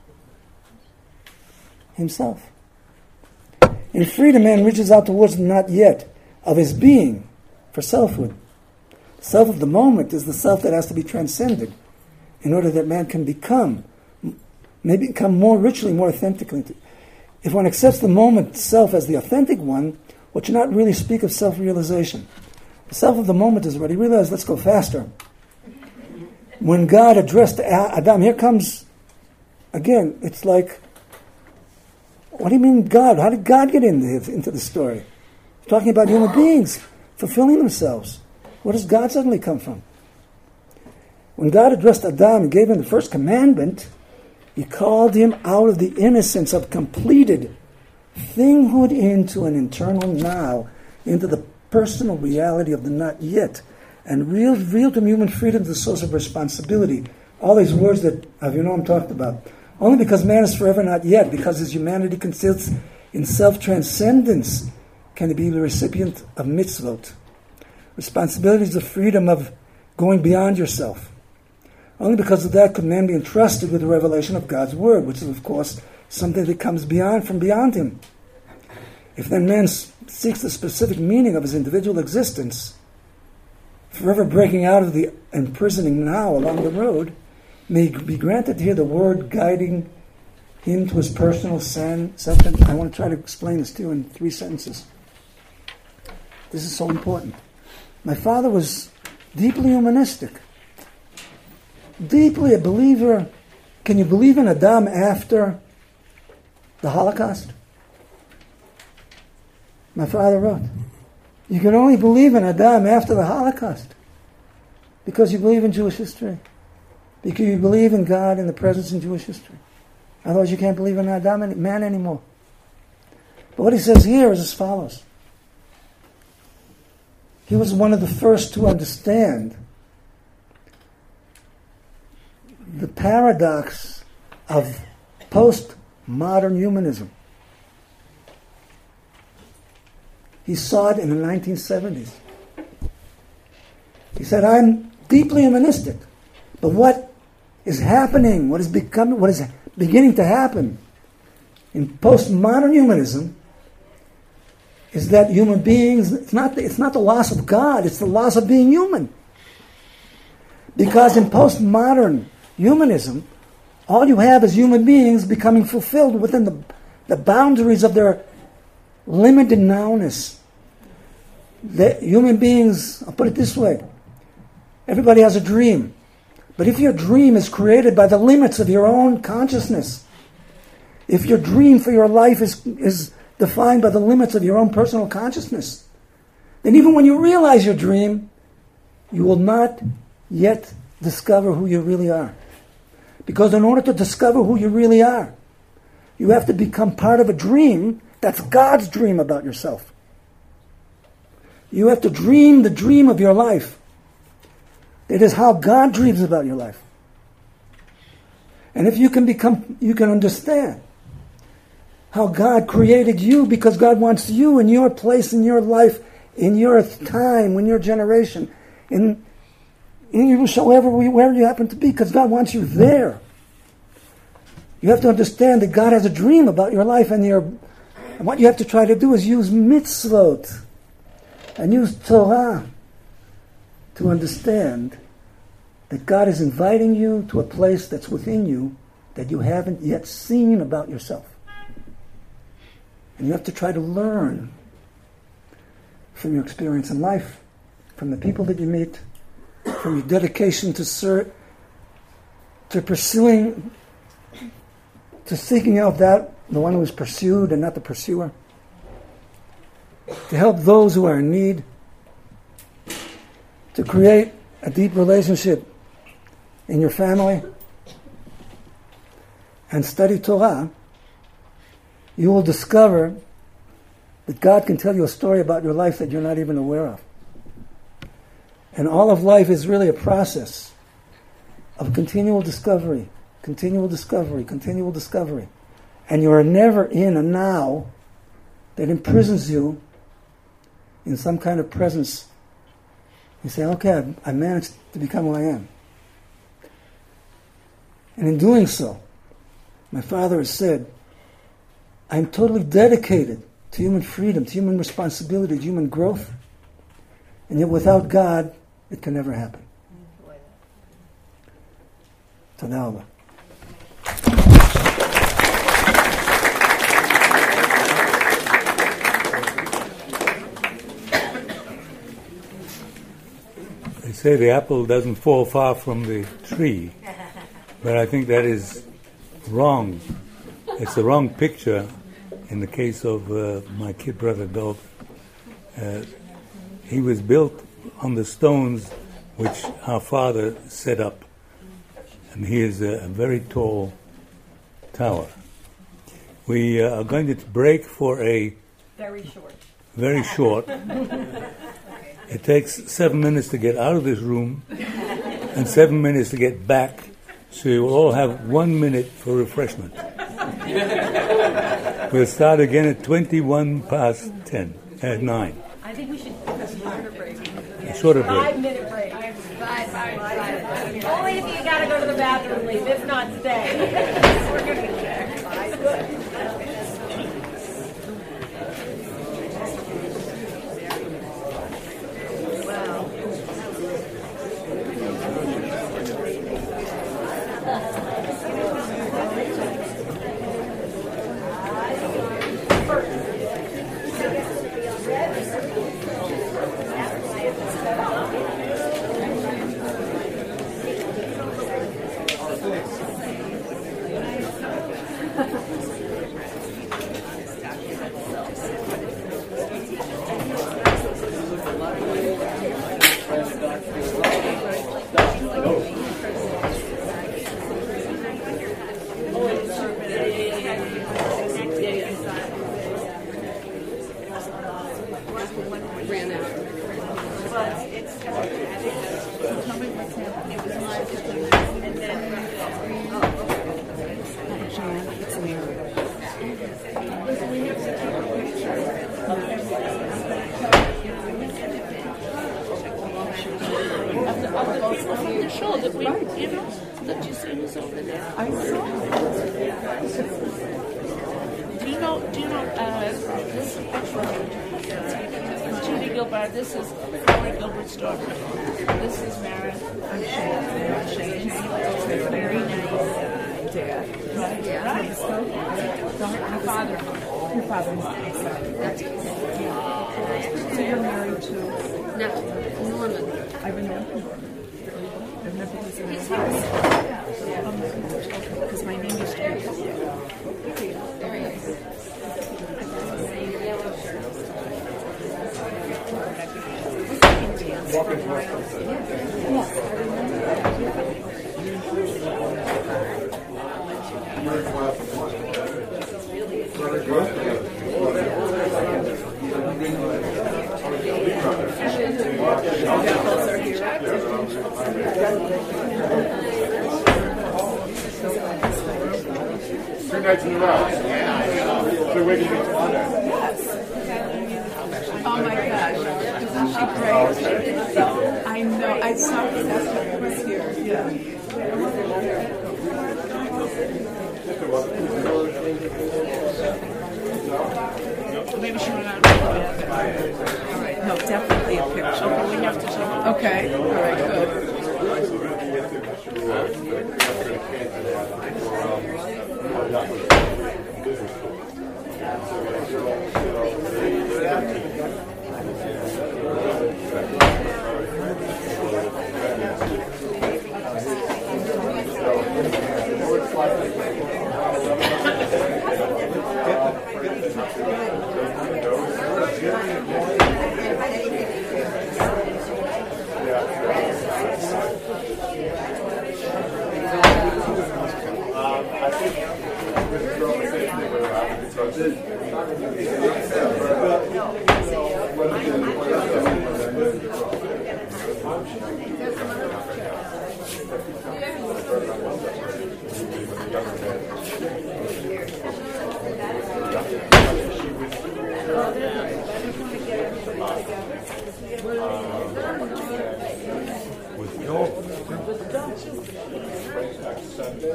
Himself. In freedom, man reaches out towards the not yet of his being for selfhood. The self of the moment is the self that has to be transcended in order that man can become, maybe become more richly, more authentically. If one accepts the moment self as the authentic one, one should not really speak of self-realization. The self of the moment is already realized. Let's go faster. When God addressed Adam, here comes, again, it's like, what do you mean God? How did God get into, into the story? He's talking about human beings fulfilling themselves. Where does God suddenly come from? When God addressed Adam and gave him the first commandment, he called him out of the innocence of completed thinghood into an eternal now, into the personal reality of the not yet, and real, real to human freedom is the source of responsibility. All these words that Avinoam talked about. Only because man is forever not yet, because his humanity consists in self-transcendence, can he be the recipient of mitzvot. Responsibility is the freedom of going beyond yourself. Only because of that could man be entrusted with the revelation of God's word, which is, of course, something that comes beyond from beyond him. If then man seeks the specific meaning of his individual existence, forever breaking out of the imprisoning now along the road, may be granted to hear the word guiding him to his personal self. I want to try to explain this to you in three sentences. This is so important. My father was deeply humanistic, deeply a believer. Can you believe in Adam after the Holocaust? My father wrote, you can only believe in Adam after the Holocaust because you believe in Jewish history, because you believe in God and the presence in Jewish history. Otherwise you can't believe in Adam, man anymore. But what he says here is as follows. He was one of the first to understand the paradox of postmodern humanism. He saw it in the nineteen seventies. He said, I'm deeply humanistic, but what is happening, what is becoming, what is beginning to happen in postmodern humanism is that human beings, it's not, the, it's not the loss of God, it's the loss of being human. Because in postmodern humanism, all you have is human beings becoming fulfilled within the, the boundaries of their limited nowness. The human beings, I'll put it this way, everybody has a dream. But if your dream is created by the limits of your own consciousness, if your dream for your life is, is defined by the limits of your own personal consciousness, then even when you realize your dream, you will not yet discover who you really are. Because in order to discover who you really are, you have to become part of a dream that's God's dream about yourself. You have to dream the dream of your life. It is how God dreams about your life. And if you can become, you can understand how God created you, because God wants you in your place, in your life, in your time, in your generation, in, in whosoever, wherever you happen to be, because God wants you there. You have to understand that God has a dream about your life, and, your, and what you have to try to do is use mitzvot and use Torah to understand that God is inviting you to a place that's within you that you haven't yet seen about yourself. And you have to try to learn from your experience in life, from the people that you meet, from your dedication to ser- to pursuing, to seeking out that, the one who is pursued and not the pursuer, to help those who are in need, to create a deep relationship in your family, and study Torah, you will discover that God can tell you a story about your life that you're not even aware of. And all of life is really a process of continual discovery, continual discovery, continual discovery. and you are never in a now that imprisons you in some kind of presence. You say, okay, I've, I managed to become who I am. And in doing so, my father has said, I'm totally dedicated to human freedom, to human responsibility, to human growth. And yet without God, it can never happen. Toda Rabba. They say the apple doesn't fall far from the tree, but I think that is wrong. It's the wrong picture in the case of uh, my kid brother Dov. Uh, he was built on the stones which our father set up, and he is a, a very tall tower. We uh, are going to break for a Very short. very short. It takes seven minutes to get out of this room and seven minutes to get back, so you will all have one minute for refreshment. We'll start again at twenty-one past ten, at nine. I think we should have a shorter break. A shorter break. Five minute break. Five, five, five, five. Only if you gotta go to the bathroom, leave. If not, stay. We're good with that. Five, good. This is Howard Gilbert's daughter. This is Mara. I'm Shane. Very nice uh, dad. Right? Yeah. Right. So, my father. Your father. That's good. So you're married to? No, Norman. I've been married to Norman. I've never been to his house. Because my name is Jane. There he is. Walking to us. Yes. Two nights in a row. So where did you meet Wanda? Oh my gosh. Isn't she great? I know. I saw her after I was here. Yeah. Maybe she went out. All right. No, definitely a picture. Okay, we have to check. Okay. All right, good.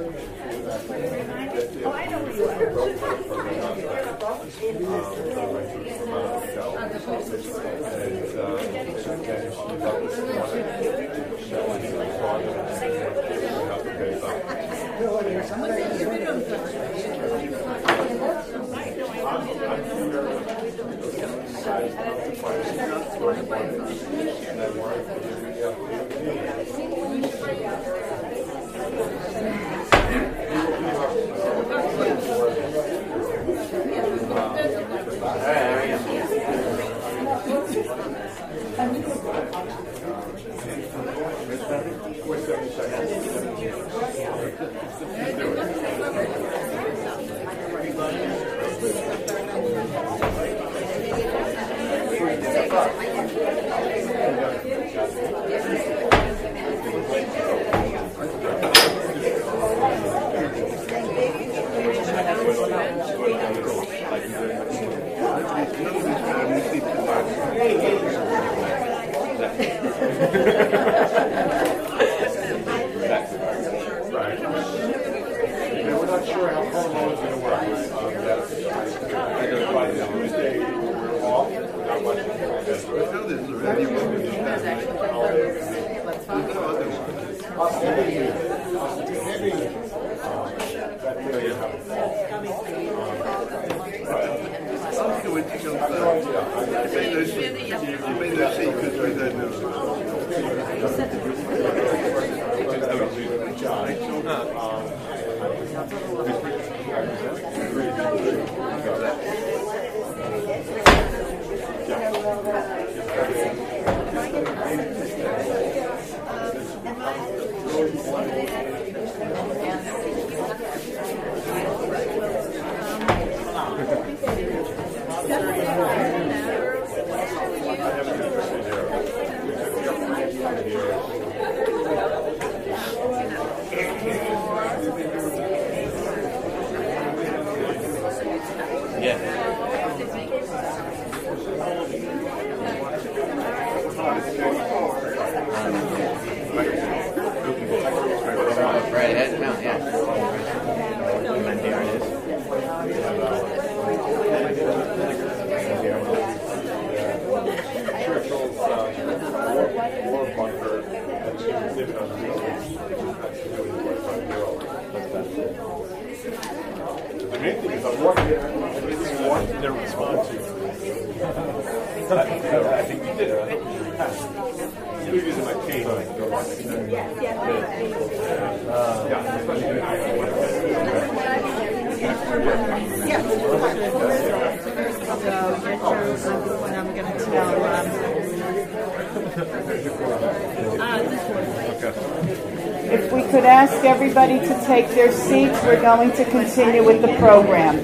If we could ask everybody to take their seats, we're going to continue with the program.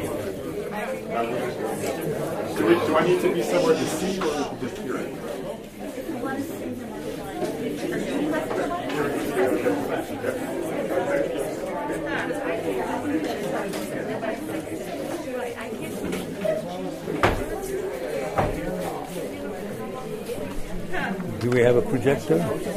Do, we, do I need to be somewhere to see or just hear it? Do we have a projector?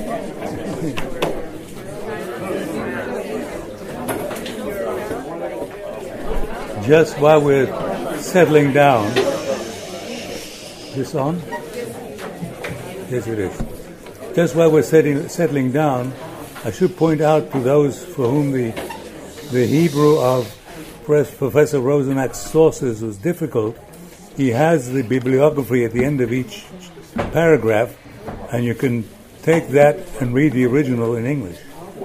Just while we're settling down, this on? Yes, it is. Just while we're setting, settling down, I should point out to those for whom the the Hebrew of Professor Rosenach's sources was difficult, he has the bibliography at the end of each paragraph, and you can take that and read the original in English.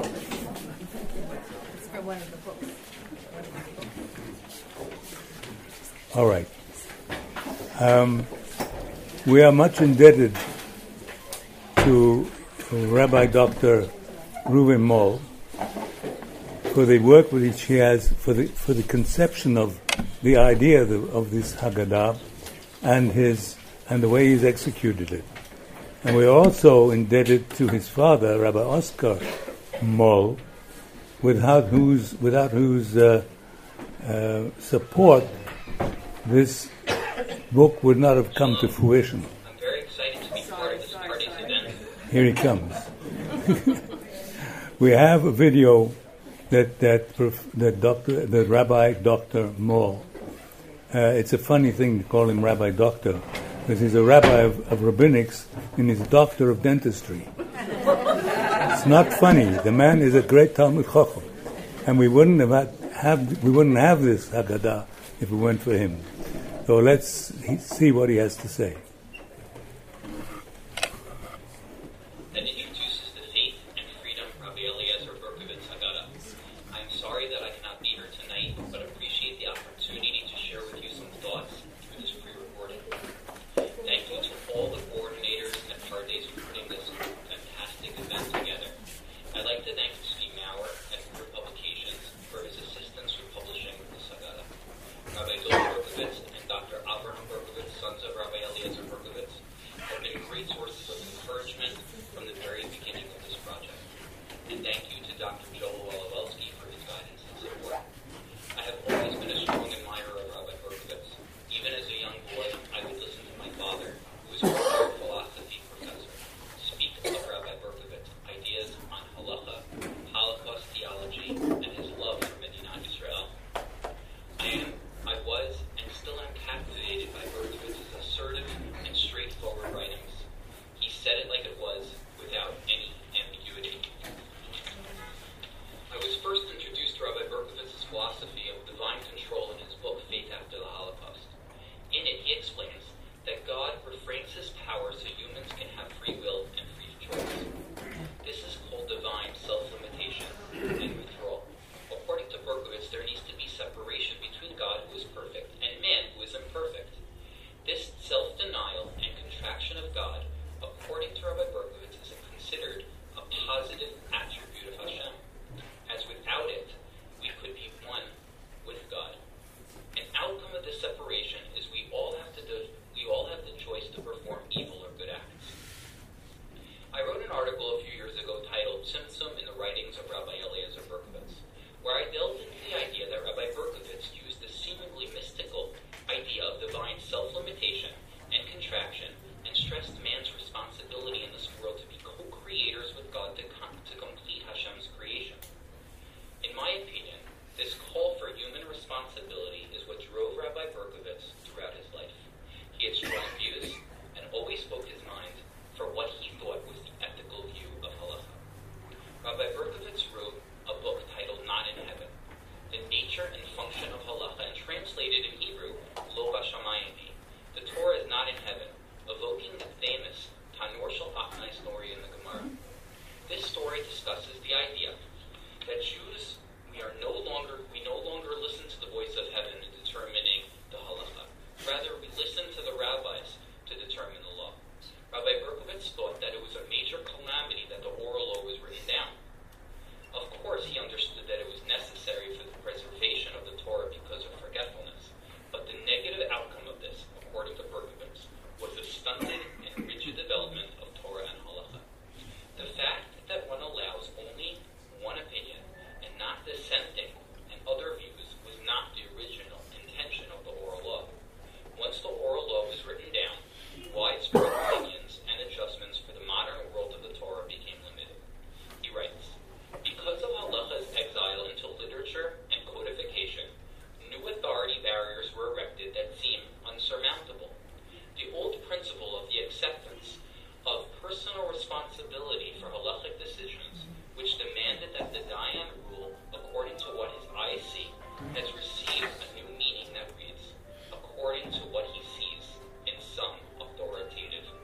All right. Um, we are much indebted to Rabbi Doctor Reuven Moll for the work which he has, for the for the conception of the idea of, the, of this Haggadah and his and the way he's executed it. And we're also indebted to his father, Rabbi Oscar Moll, without whose without whose uh, uh, support this book would not have come to fruition. I'm very excited to be part of this party's event. Here he comes. We have a video that that prof, that doctor, the Rabbi Doctor Moore. Uh, it's a funny thing to call him Rabbi Doctor, because he's a rabbi of, of rabbinics and he's a doctor of dentistry. It's not funny. The man is a great Talmud Chacham, and we wouldn't have had, have we wouldn't have this Haggadah if it weren't for him. So let's see what he has to say. That introduces the faith and freedom, Rabbi Eliezer Berkovitz Haggadah. I'm sorry that I cannot be here tonight, but appreciate the opportunity to share with you some thoughts through this pre-recording. Thank you to all the coordinators at Pardes for putting this fantastic event together. I'd like to thank Steve Maurer at Pure Publications for his assistance with publishing this Haggadah. Rabbi Bill Berkovitz and Doctor Abraham Berkovitz, sons of Rabbi Eliezer Berkovitz, have been great sources of encouragement from the very beginning of this project. And thank you to Doctor Joel Wolowelsky for his guidance and support. I have always been a strong admirer of Rabbi Berkovitz. Even as a young boy, I would listen to my father, who was a retired philosophy professor, speak of Rabbi Berkovitz, ideas on halacha, Holocaust theology, and his love for Medinat Israel. I am, I was, and still am captivated by Berkovitz's assertive and straightforward writings. He said it like it was, without any ambiguity. I was first introduced to Rabbi Berkovitz's philosophy of divine control in his book, Faith After the Holocaust. In it, he explains that God refrains his power so humans can have free will and free choice. This is called divine self-limitation and withdrawal. According to Berkovitz, there needs to be separation between God, who is perfect, and man, who is imperfect. This self-denial and contraction of God, according to Rabbi Berkovitz, is considered a positive attribute of Hashem, as without it, we could be one with God. An outcome of this separation is we all have to do, we all have the choice to perform evil or good acts. I wrote an article a few years ago titled Tzimtzum in the Writings of Rabbi Eliezer Berkovitz, where I delved into the idea that Rabbi Berkovitz used the seemingly mystical idea of divine self-limitation and contraction and stressed man's responsibility in this world to be co-creators with God to, com- to complete Hashem's creation. In my opinion, this call for human responsibility is what drove Rabbi Berkovitz throughout his life. He had strong views and always spoke his mind for what he thought was the ethical view of halacha. Rabbi Berkovitz wrote a book titled Not in Heaven, The Nature and Function of Halacha, and translated in Hebrew, Lo Bashamayim. The Torah is not in heaven, evoking the famous Tanur Shel Achnai story in the Gemara. This story discusses the idea that Jews, we are no longer, we no longer listen to the voice of heaven in determining the halacha. Rather, we listen to the rabbis to determine the law. Rabbi Berkovitz thought that it was a major calamity that the oral law was written down. Of course, he understood that it was necessary for the preservation of the Torah because of forgetfulness. But the negative outcome of this, according to Berkovitz, was the stunted and rigid development of Torah and halacha. The fact that one allows only one opinion and not dissenting and other views was not the original intention of the oral law. Once the oral law was written down, widespread opinions and adjustments for the modern world of the Torah became limited. He writes, because of halacha's exile into literature and codification, new authority barriers were erected that seem unsurmountable. The old principle of the acceptance of personal responsibility for halachic decisions, which demanded that the Dayan rule according to what his eyes see, has received a new meaning that reads, according to what he sees in some authoritative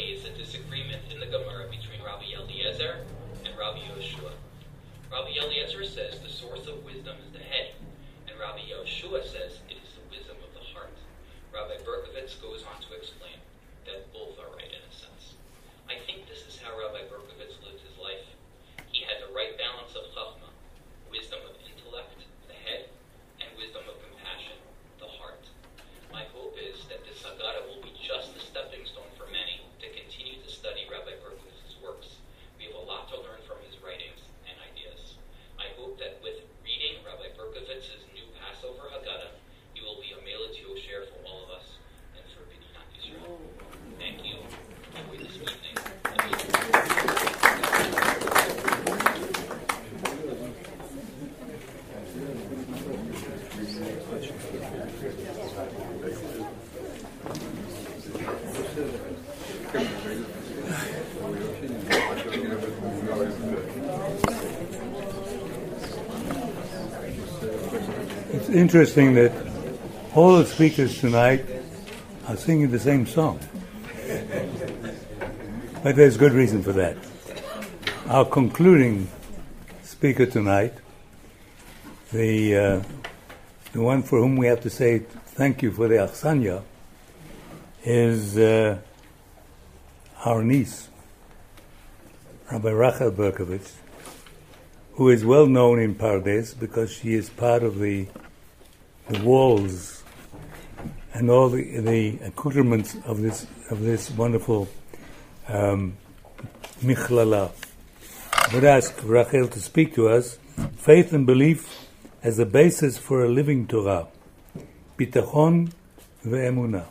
Secondly is a disagreement in the Gemara between Rabbi Eliezer and Rabbi Yoshua. Rabbi Eliezer says the source of wisdom is the head, and Rabbi Yoshua says it is the wisdom of the heart. Rabbi Berkovitz goes on to explain that both are right in a sense. I think this is how Rabbi Berkovitz lived his life. He had the right balance of chachma, wisdom of intellect, the head, and wisdom of compassion, the heart. My hope is that this Haggadah will be just a stepping stone for many to continue to study Rabbi Berkovitz's works. We have a lot to learn from his writings and ideas. I hope that with reading Rabbi Berkovitz's new Passover Haggadah, you will be a Melet Yosher for all of us and for B'nai Israel. Thank you. Enjoy this evening. It's interesting that all the speakers tonight are singing the same song. But there's good reason for that. Our concluding speaker tonight, the uh, the one for whom we have to say thank you for the Achsanya, is uh, our niece, Rabbi Rachel Berkovitz, who is well known in Pardes because she is part of the the walls and all the the accoutrements of this of this wonderful um, Michlala. I would ask Rachel to speak to us faith and belief as a basis for a living Torah, bitachon ve'emunah.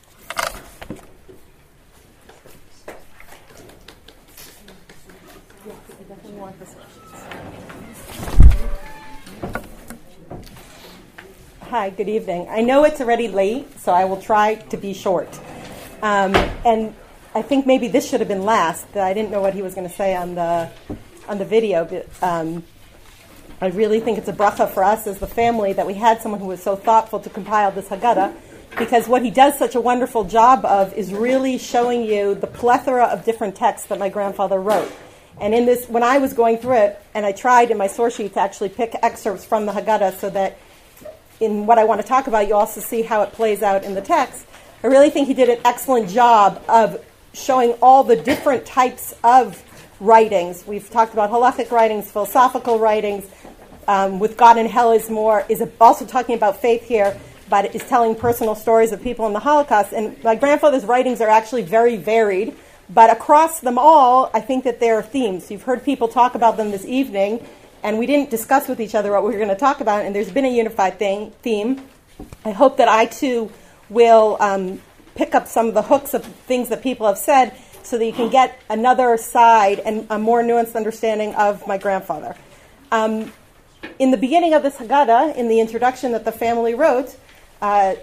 Hi, good evening. I know it's already late, so I will try to be short. Um, and I think maybe this should have been last. I didn't know what he was going to say on the on the video, but um, I really think it's a bracha for us as the family that we had someone who was so thoughtful to compile this Haggadah, because what he does such a wonderful job of is really showing you the plethora of different texts that my grandfather wrote. And in this, when I was going through it, and I tried in my source sheet to actually pick excerpts from the Haggadah so that in what I want to talk about, you also see how it plays out in the text. I really think he did an excellent job of showing all the different types of writings. We've talked about halachic writings, philosophical writings. Um, with God and Hell is more is also talking about faith here, but is telling personal stories of people in the Holocaust. And my grandfather's writings are actually very varied, but across them all, I think that there are themes. You've heard people talk about them this evening, and we didn't discuss with each other what we were going to talk about, and there's been a unified thing, theme. I hope that I, too, will um, pick up some of the hooks of things that people have said so that you can get another side and a more nuanced understanding of my grandfather. Um, in the beginning of this Haggadah, in the introduction that the family wrote, uh,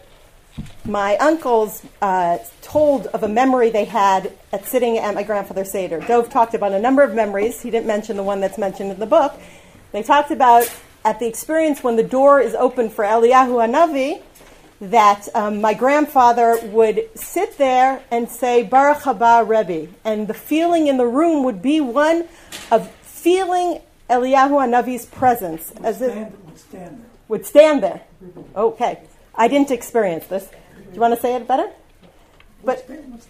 my uncles uh, told of a memory they had at sitting at my grandfather's Seder. Dov talked about a number of memories. He didn't mention the one that's mentioned in the book. They talked about at the experience when the door is open for Eliyahu Hanavi, that um, my grandfather would sit there and say, Baruch haba Rebbe. And the feeling in the room would be one of feeling Eliyahu Hanavi's presence. Would as stand, if would stand there. Would stand there. Okay. I didn't experience this. Do you want to say it better? But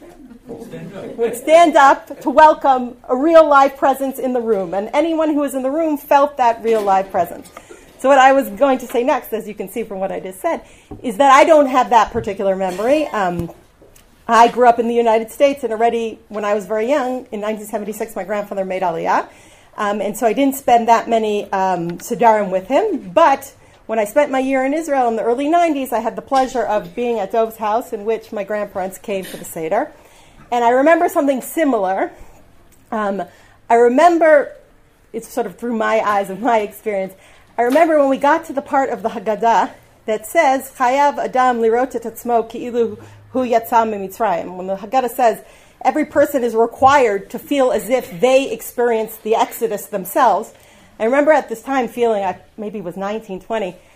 would stand up to welcome a real live presence in the room. And anyone who was in the room felt that real live presence. So what I was going to say next, as you can see from what I just said, is that I don't have that particular memory. Um, I grew up in the United States, and already when I was very young, in nineteen seventy-six, my grandfather made Aliyah. Um, and so I didn't spend that many um, Sedarim with him. But when I spent my year in Israel in the early nineties, I had the pleasure of being at Dov's house in which my grandparents came for the Seder. And I remember something similar. Um, I remember, it's sort of through my eyes of my experience, I remember when we got to the part of the Haggadah that says, Chayav Adam lirot et atzmo ki'ilu hu yatsa miMitzrayim. When the Haggadah says, every person is required to feel as if they experienced the Exodus themselves. I remember at this time feeling, I maybe was nineteen, twenty,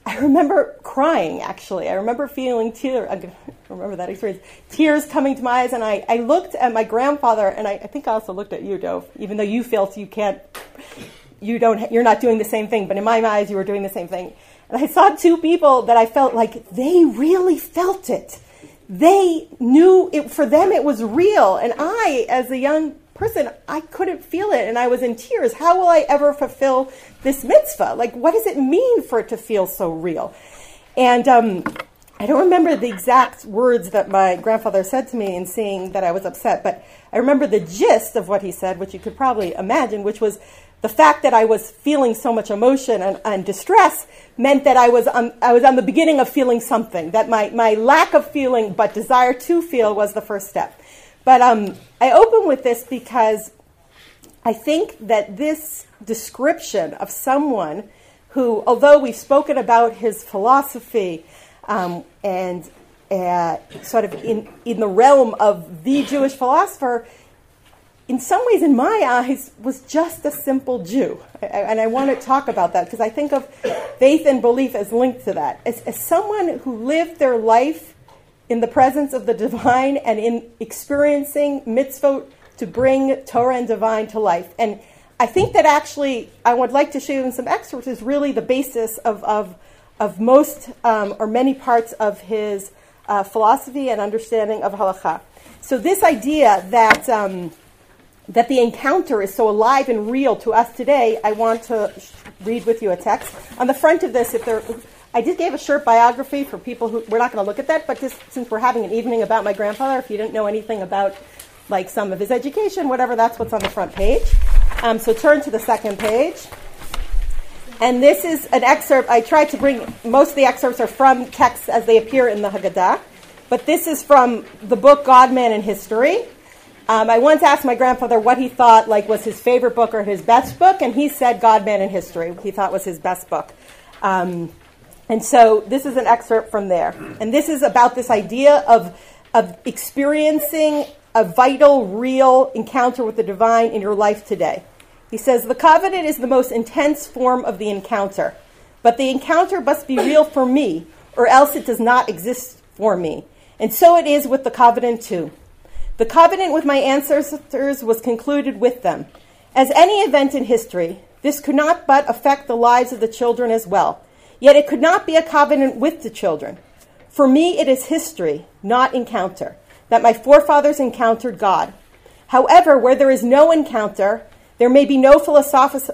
I remember crying, actually. I remember feeling tears. I remember that experience. Tears coming to my eyes, and I, I looked at my grandfather, and I, I think I also looked at you, Dove, even though you felt you can't, you don't, you're not doing the same thing, but in my eyes, you were doing the same thing. And I saw two people that I felt like they really felt it. They knew it, for them it was real. And I, as a young person, I couldn't feel it, and I was in tears. How will I ever fulfill this mitzvah? Like, what does it mean for it to feel so real? And um, I don't remember the exact words that my grandfather said to me in seeing that I was upset, but I remember the gist of what he said, which you could probably imagine, which was the fact that I was feeling so much emotion and, and distress meant that I was on, I was on the beginning of feeling something, that my, my lack of feeling but desire to feel was the first step. But um, I open with this because I think that this description of someone who, although we've spoken about his philosophy um, and uh, sort of in, in the realm of the Jewish philosopher, in some ways, in my eyes, was just a simple Jew. I, and I want to talk about that because I think of faith and belief as linked to that. As, as someone who lived their life in the presence of the divine and in experiencing mitzvot to bring Torah and divine to life. And I think that actually, I would like to show you in some excerpts, is really the basis of, of, of most um, or many parts of his uh, philosophy and understanding of halakha. So this idea that um, that the encounter is so alive and real to us today, I want to read with you a text. On the front of this, if there, I just gave a short biography for people who, we're not going to look at that, but just since we're having an evening about my grandfather, if you didn't know anything about like some of his education, whatever, that's what's on the front page. Um, so turn to the second page. And this is an excerpt. I tried to bring, most of the excerpts are from texts as they appear in the Haggadah, but this is from the book God, Man, and History. Um, I once asked my grandfather what he thought like was his favorite book or his best book, and he said God, Man, and History he thought was his best book. Um, and so this is an excerpt from there. And this is about this idea of, of experiencing a vital, real encounter with the divine in your life today. He says, the covenant is the most intense form of the encounter, but the encounter must be real for me, or else it does not exist for me. And so it is with the covenant too. The covenant with my ancestors was concluded with them. As any event in history, this could not but affect the lives of the children as well. Yet it could not be a covenant with the children. For me, it is history, not encounter, that my forefathers encountered God. However, where there is no encounter, there may be no philosoph-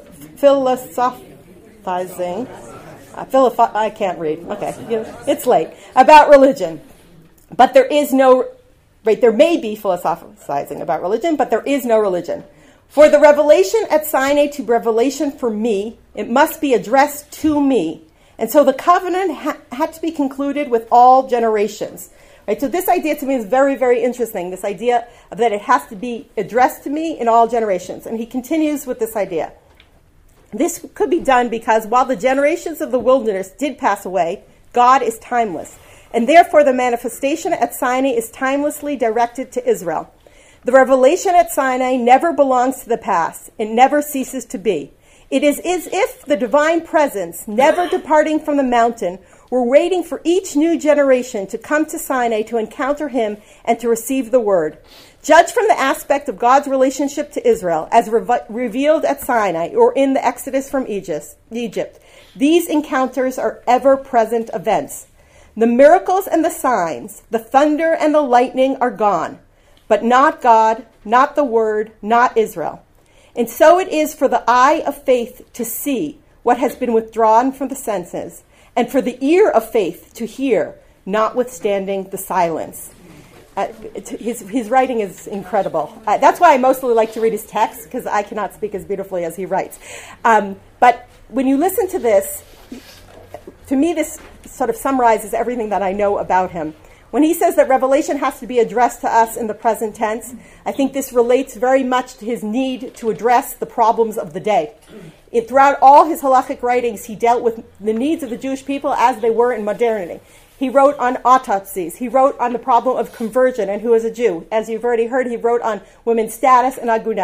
philosophizing. Uh, philosoph- I can't read. Okay, it's late. About religion. But there is no... Right, there may be philosophizing about religion, but there is no religion. For the revelation at Sinai to revelation for me, it must be addressed to me. And so the covenant ha- had to be concluded with all generations. Right, so this idea to me is very, very interesting, this idea that it has to be addressed to me in all generations. And he continues with this idea. This could be done because while the generations of the wilderness did pass away, God is timeless. And therefore the manifestation at Sinai is timelessly directed to Israel. The revelation at Sinai never belongs to the past. It never ceases to be. It is as if the divine presence, never departing from the mountain, were waiting for each new generation to come to Sinai to encounter him and to receive the word. Judged from the aspect of God's relationship to Israel, as re- revealed at Sinai or in the Exodus from Egypt, Egypt, these encounters are ever-present events. The miracles and the signs, the thunder and the lightning are gone, but not God, not the Word, not Israel. And so it is for the eye of faith to see what has been withdrawn from the senses, and for the ear of faith to hear, notwithstanding the silence. Uh, his, his writing is incredible. Uh, that's why I mostly like to read his text, because I cannot speak as beautifully as he writes. Um, but when you listen to this, to me this sort of summarizes everything that I know about him. When he says that revelation has to be addressed to us in the present tense, I think this relates very much to his need to address the problems of the day. It, throughout all his halachic writings, he dealt with the needs of the Jewish people as they were in modernity. He wrote on autopsies. He wrote on the problem of conversion and who is a Jew. As you've already heard, he wrote on women's status and agunah.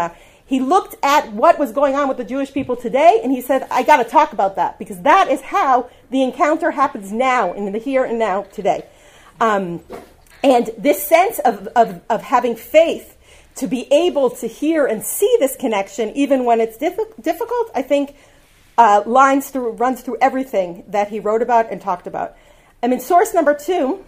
He looked at what was going on with the Jewish people today, and he said, I got to talk about that, because that is how the encounter happens now, in the here and now today. Um, and this sense of, of, of having faith to be able to hear and see this connection, even when it's diff- difficult, I think uh, lines through, runs through everything that he wrote about and talked about. I mean, source number two,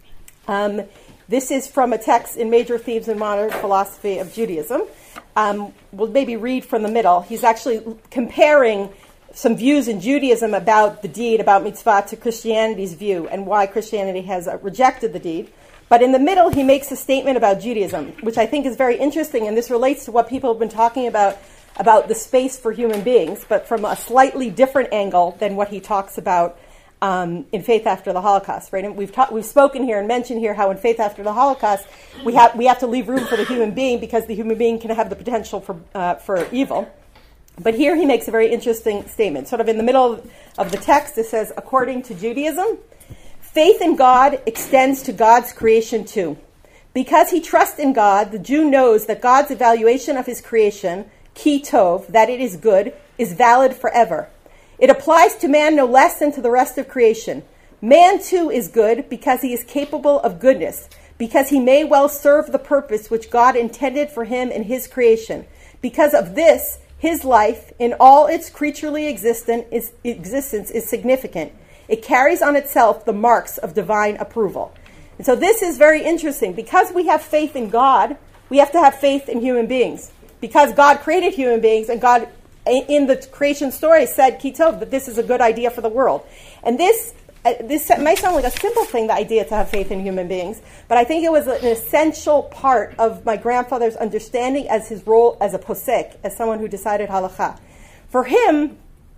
um, this is from a text in Major Themes in Modern Philosophy of Judaism. Um, we'll maybe read from the middle. He's actually comparing some views in Judaism about the deed, about mitzvah, to Christianity's view and why Christianity has uh, rejected the deed. But in the middle, he makes a statement about Judaism, which I think is very interesting, and this relates to what people have been talking about, about the space for human beings, but from a slightly different angle than what he talks about um, in Faith After the Holocaust. Right? And we've ta- we've spoken here and mentioned here how in Faith After the Holocaust, we have we have to leave room for the human being because the human being can have the potential for uh, for evil. But here he makes a very interesting statement. Sort of in the middle of the text, it says, according to Judaism, faith in God extends to God's creation too. Because he trusts in God, the Jew knows that God's evaluation of his creation, ki tov, that it is good, is valid forever. It applies to man no less than to the rest of creation. Man too is good because he is capable of goodness, because he may well serve the purpose which God intended for him in his creation. Because of this, his life, in all its creaturely existent, is, existence, is significant. It carries on itself the marks of divine approval. And so this is very interesting. Because we have faith in God, we have to have faith in human beings. Because God created human beings, and God, in the creation story, said, ki tov, that this is a good idea for the world. And this uh, this may sound like a simple thing, the idea to have faith in human beings, but I think it was an essential part of my grandfather's understanding as his role as a posek, as someone who decided halakha. For him,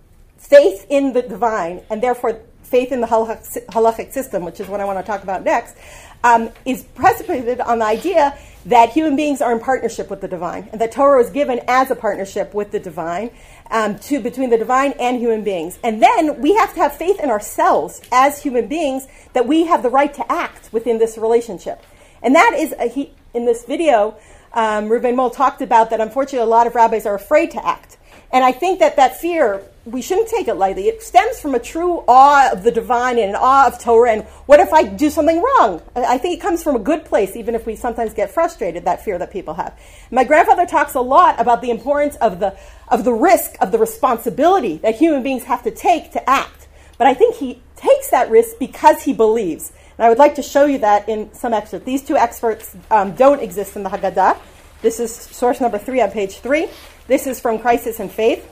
faith in the divine, and therefore faith in the halachic system, which is what I want to talk about next, um, is precipitated on the idea that human beings are in partnership with the divine, and that Torah is given as a partnership with the divine, um, to between the divine and human beings. And then we have to have faith in ourselves as human beings that we have the right to act within this relationship. And that is, a, he, in this video, um, Reuven Moll talked about that unfortunately a lot of rabbis are afraid to act. And I think that that fear, we shouldn't take it lightly. It stems from a true awe of the divine and an awe of Torah. And what if I do something wrong? I think it comes from a good place, even if we sometimes get frustrated, that fear that people have. My grandfather talks a lot about the importance of the of the risk, of the responsibility that human beings have to take to act. But I think he takes that risk because he believes. And I would like to show you that in some excerpts. These two excerpts um, don't exist in the Haggadah. This is source number three on page three. This is from Crisis and Faith.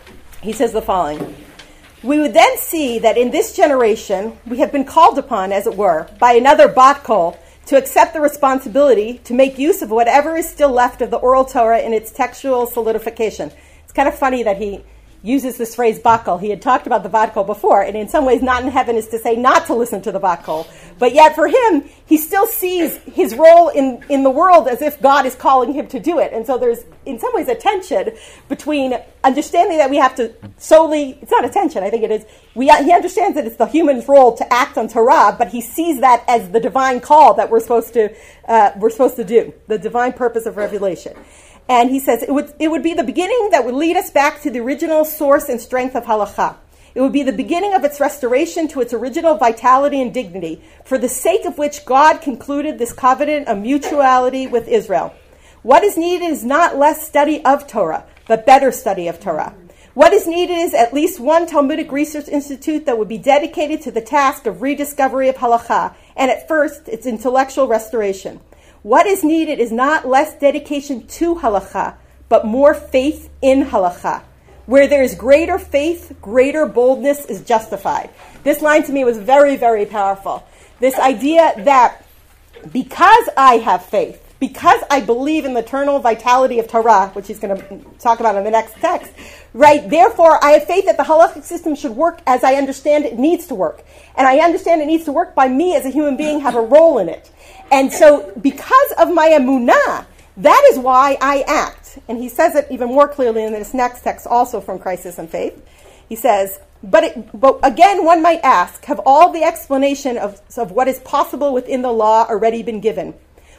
He says the following. We would then see that in this generation, we have been called upon, as it were, by another bat kol to accept the responsibility to make use of whatever is still left of the oral Torah in its textual solidification. It's kind of funny that he uses this phrase bat kol. He had talked about the bat kol before, and in some ways not in heaven is to say not to listen to the bat kol. But yet for him, he still sees his role in, in the world as if God is calling him to do it. And so there's in some ways a tension between understanding that we have to solely, it's not a tension, I think it is, we, he understands that it's the human's role to act on Torah, but he sees that as the divine call that we're supposed to, uh, we're supposed to do, the divine purpose of revelation. And he says it would, it would be the beginning that would lead us back to the original source and strength of halakha. It would be the beginning of its restoration to its original vitality and dignity, for the sake of which God concluded this covenant of mutuality with Israel. What is needed is not less study of Torah, but better study of Torah. What is needed is at least one Talmudic research institute that would be dedicated to the task of rediscovery of halakha, and at first, its intellectual restoration. What is needed is not less dedication to halakha, but more faith in halakha. Where there is greater faith, greater boldness is justified. This line to me was very, very powerful. This idea that because I have faith, because I believe in the eternal vitality of Torah, which he's going to talk about in the next text, right? Therefore, I have faith that the halachic system should work as I understand it needs to work. And I understand it needs to work by me as a human being have a role in it. And so because of my emunah, that is why I act. And he says it even more clearly in this next text, also from Crisis and Faith. He says, but, it, but again, one might ask, have all the explanation of, of what is possible within the law already been given?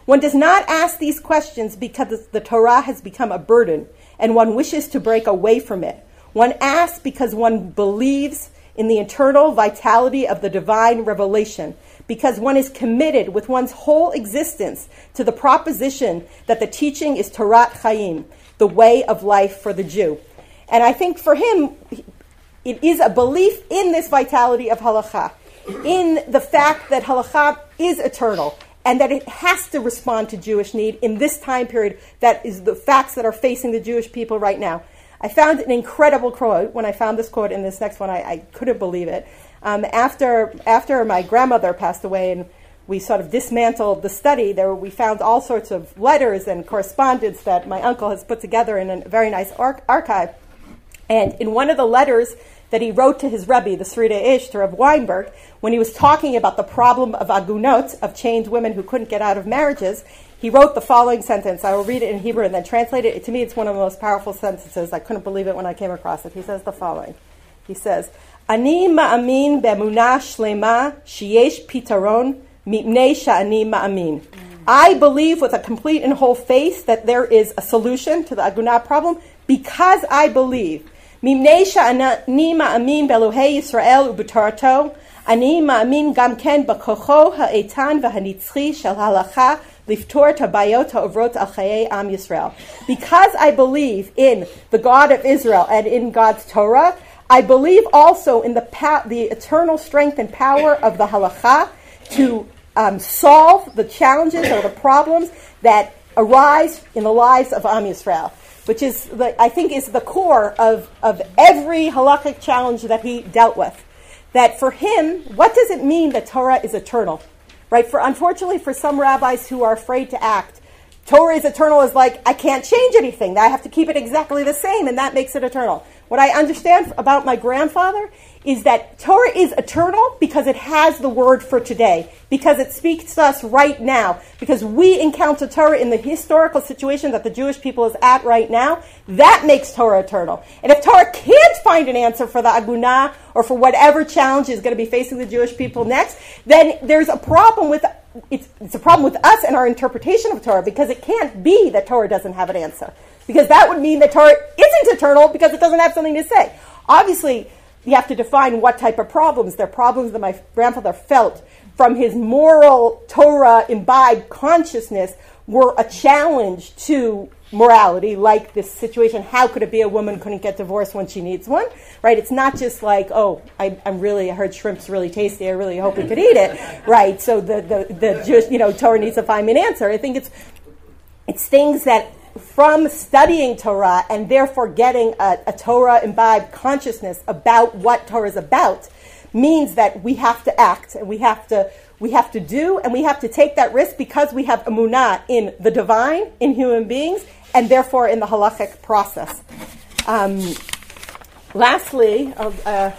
One does not ask these questions because the Torah has become a burden and one wishes to break away from it. One asks because one believes in the eternal vitality of the divine revelation, because one is committed with one's whole existence to the proposition that the teaching is Torat Chaim, the way of life for the Jew. And I think for him, it is a belief in this vitality of halakha, in the fact that halakha is eternal, and that it has to respond to Jewish need in this time period. That is the facts that are facing the Jewish people right now. I found an incredible quote when I found this quote in this next one. I, I couldn't believe it. Um, after after my grandmother passed away and we sort of dismantled the study, there we found all sorts of letters and correspondence that my uncle has put together in a very nice ar- archive. And in one of the letters that he wrote to his Rebbe, the Sridei Ish, to Rav Weinberg, when he was talking about the problem of agunot, of chained women who couldn't get out of marriages, he wrote the following sentence. I will read it in Hebrew and then translate it. To me, it's one of the most powerful sentences. I couldn't believe it when I came across it. He says the following. He says, Ani ma'amin be'emunah shlema sheyesh pitaron mipnei sha'ani ma'amin. I believe with a complete and whole faith that there is a solution to the agunah problem because I believe. Mipnei sha'ani ma'amin be'elohei Yisrael u'b'torato. Ani ma'amin gam ken b'kocho ha'etan v'hanitzchi shel halacha liftor tabayot ha'ovrot al chayei am Yisrael. Because I believe in the God of Israel and in God's Torah, I believe also in the pa- the eternal strength and power of the halacha to um, solve the challenges or the problems that arise in the lives of Am Yisrael, which is, the, I think, is the core of, of every halachic challenge that he dealt with. That for him, what does it mean that Torah is eternal? Right? For unfortunately, for some rabbis who are afraid to act, Torah is eternal is like, I can't change anything. I have to keep it exactly the same, and that makes it eternal. What I understand about my grandfather is that Torah is eternal because it has the word for today, because it speaks to us right now, because we encounter Torah in the historical situation that the Jewish people is at right now. That makes Torah eternal. And if Torah can't find an answer for the agunah or for whatever challenge is going to be facing the Jewish people next, then there's a problem with it's, it's a problem with us and our interpretation of Torah, because it can't be that Torah doesn't have an answer. Because that would mean that Torah isn't eternal because it doesn't have something to say. Obviously, you have to define what type of problems. They're problems that my grandfather felt from his moral Torah-imbibed consciousness were a challenge to morality, like this situation. How could it be a woman couldn't get divorced when she needs one? Right? It's not just like, oh, I, I'm really, I heard shrimp's really tasty. I really hope we could eat it. Right? So the, the, the Jewish, you know, Torah needs to find me an answer. I think it's, it's things that from studying Torah and therefore getting a, a Torah-imbibed consciousness about what Torah is about means that we have to act and we have to we have to do and we have to take that risk because we have emunah in the divine, in human beings, and therefore in the halachic process. Um, lastly, uh,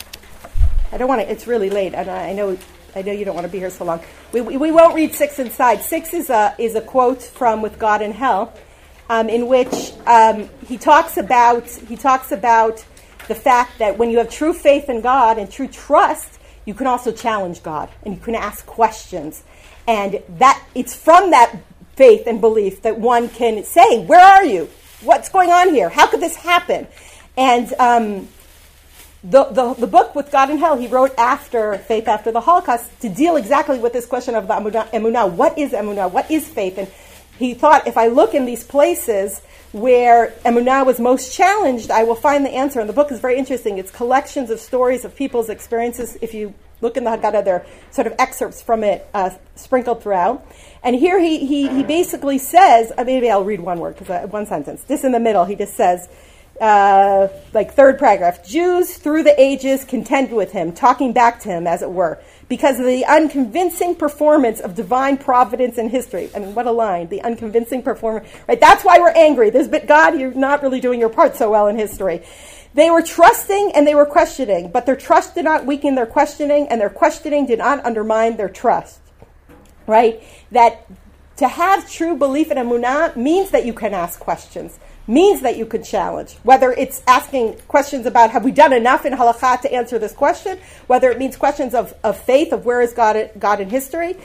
I don't want to. It's really late, and I know I know you don't want to be here so long. We we, we won't read six inside. Six is a is a quote from With God in Hell. Um, in which um, he talks about he talks about the fact that when you have true faith in God and true trust, you can also challenge God and you can ask questions, and that it's from that faith and belief that one can say, "Where are you? What's going on here? How could this happen?" And um, the, the the book With God in Hell he wrote after Faith After the Holocaust to deal exactly with this question of the emunah. emunah. What is emunah? What is faith? And he thought, if I look in these places where emunah was most challenged, I will find the answer. And the book is very interesting. It's collections of stories of people's experiences. If you look in the Haggadah, there are sort of excerpts from it uh, sprinkled throughout. And here he he, he basically says, uh, maybe I'll read one word, because uh, one sentence. This in the middle, he just says, uh, like third paragraph, Jews through the ages contend with him, talking back to him, as it were, because of the unconvincing performance of divine providence in history. I mean, what a line, the unconvincing performance. Right? That's why we're angry. There's, but God, you're not really doing your part so well in history. They were trusting and they were questioning, but their trust did not weaken their questioning, and their questioning did not undermine their trust. Right? That to have true belief in emunah means that you can ask questions, means that you could challenge, whether it's asking questions about have we done enough in halakha to answer this question, whether it means questions of, of faith, of where is God, God in history.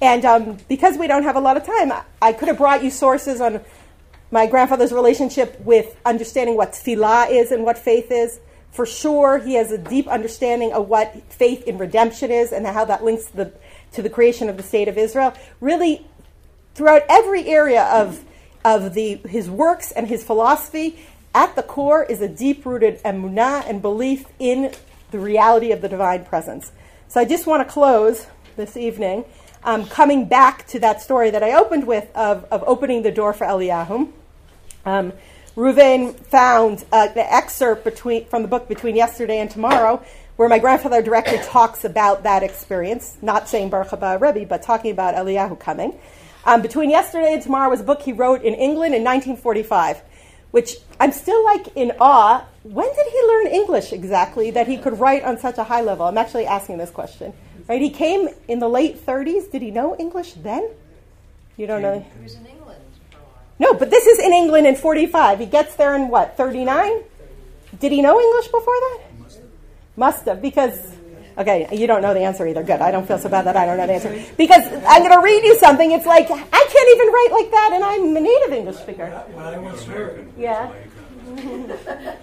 And um, because we don't have a lot of time, I, I could have brought you sources on my grandfather's relationship with understanding what tefillah is and what faith is. For sure, he has a deep understanding of what faith in redemption is and how that links to the, to the creation of the state of Israel. Really, throughout every area of, of the, his works and his philosophy, at the core is a deep-rooted emunah and belief in the reality of the divine presence. So I just want to close this evening um, coming back to that story that I opened with of, of opening the door for Eliyahu. Um, Reuven found uh, the excerpt between, from the book Between Yesterday and Tomorrow, where my grandfather directly talks about that experience, not saying Baruch haba Rebbe, but talking about Eliyahu coming. Um, Between Yesterday and Tomorrow was a book he wrote in England in nineteen forty-five, which I'm still like in awe. When did he learn English exactly that he could write on such a high level? I'm actually asking this question. Right? He came in the late thirties. Did he know English then? You don't know? He was in England. No, but this is in England in forty-five. He gets there in what, thirty-nine? Did he know English before that? Must have. Must have, because, okay, you don't know the answer either. Good, I don't feel so bad that I don't know the answer. Because I'm going to read you something. It's like, I can't even write like that, and I'm a native English speaker. When I once heard, Yeah. when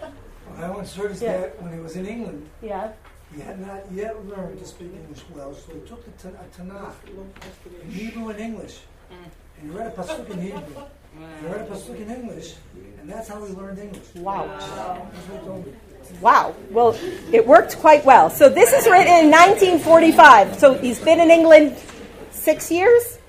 I once heard his Yeah. dad, when he was in England, Yeah. he had not yet learned to speak English well, so he took the Tan- uh, Tanakh in Hebrew and English, and he read a pasuk in Hebrew. He read a pasuk in English, and that's how he learned English. Wow. That's what he told me. Wow. Well, it worked quite well. So this is written in nineteen forty-five. So he's been in England six years?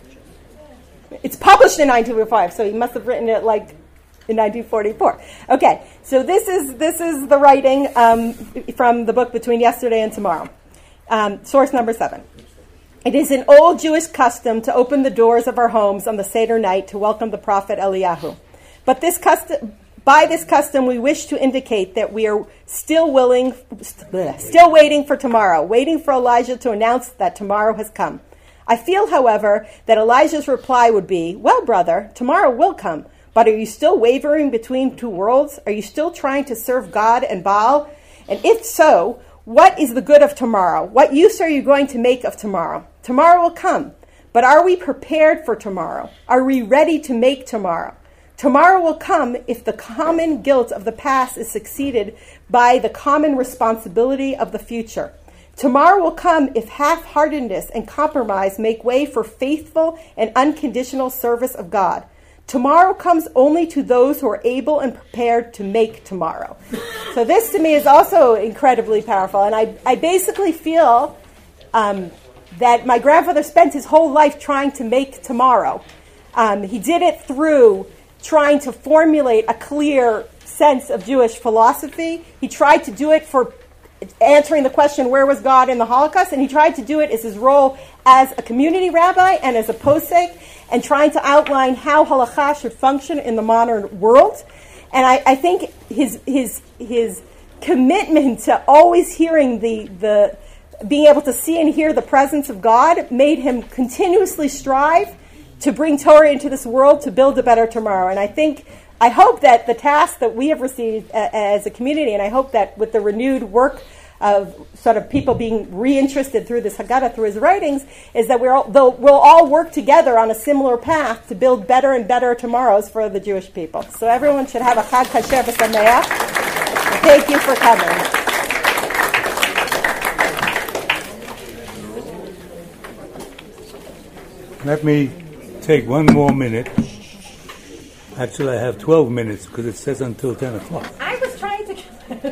It's published in nineteen forty-five, so he must have written it like in nineteen forty-four. Okay, so this is this is the writing um, from the book Between Yesterday and Tomorrow. Um, source number seven. It is an old Jewish custom to open the doors of our homes on the Seder night to welcome the prophet Eliyahu. But this custom, by this custom, we wish to indicate that we are still willing, st- still waiting for tomorrow, waiting for Elijah to announce that tomorrow has come. I feel, however, that Elijah's reply would be, well, brother, tomorrow will come, but are you still wavering between two worlds? Are you still trying to serve God and Baal? And if so, what is the good of tomorrow? What use are you going to make of tomorrow? Tomorrow will come, but are we prepared for tomorrow? Are we ready to make tomorrow? Tomorrow will come if the common guilt of the past is succeeded by the common responsibility of the future. Tomorrow will come if half-heartedness and compromise make way for faithful and unconditional service of God. Tomorrow comes only to those who are able and prepared to make tomorrow. So this to me is also incredibly powerful. And I, I basically feel um, that my grandfather spent his whole life trying to make tomorrow. Um, he did it through trying to formulate a clear sense of Jewish philosophy. He tried to do it for answering the question, where was God in the Holocaust? And he tried to do it as his role as a community rabbi and as a posek, and trying to outline how halakha should function in the modern world. And I, I think his his his commitment to always hearing the the being able to see and hear the presence of God made him continuously strive to bring Torah into this world to build a better tomorrow. And I think I hope that the task that we have received uh, as a community, and I hope that with the renewed work of sort of people being reinterested through this Haggadah, through his writings, is that we're all, we'll all work together on a similar path to build better and better tomorrows for the Jewish people. So everyone should have a Chag Kasher V'Sameach. Thank you for coming. Let me take one more minute. Actually, I have twelve minutes because it says until ten o'clock. I was trying to...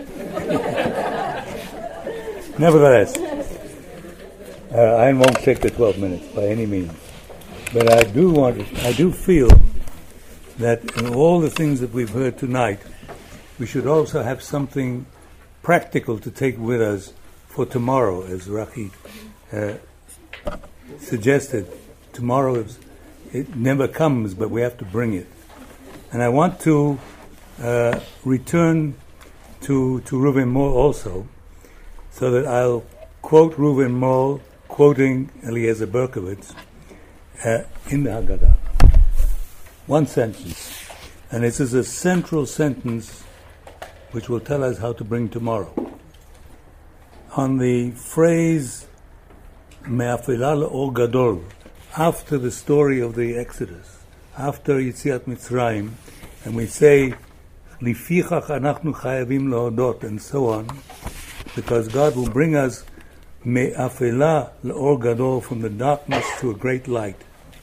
Nevertheless, uh, I won't take the twelve minutes by any means. But I do want, I do feel that in all the things that we've heard tonight, we should also have something practical to take with us for tomorrow, as Rachi uh, suggested. Tomorrow is, it never comes, but we have to bring it. And I want to uh, return to to Reuven Moll also, so that I'll quote Reuven Moll, quoting Eliezer Berkovitz, uh, in the Haggadah. One sentence. And this is a central sentence which will tell us how to bring tomorrow. On the phrase, Me'afila le'or gadol, after the story of the Exodus, after Yetziat Mitzrayim, and we say, Lifichach anachnu chayavim lehodot, and so on, because God will bring us me'afela le'or gadol, from the darkness to a great light.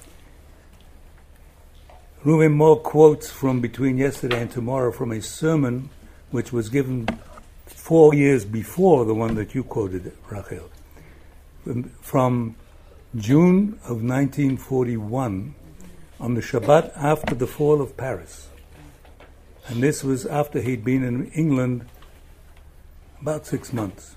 Reuven Moore quotes from between yesterday and tomorrow from a sermon which was given four years before the one that you quoted, Rachel, from June of nineteen forty-one, on the Shabbat after the fall of Paris. And this was after he'd been in England about six months.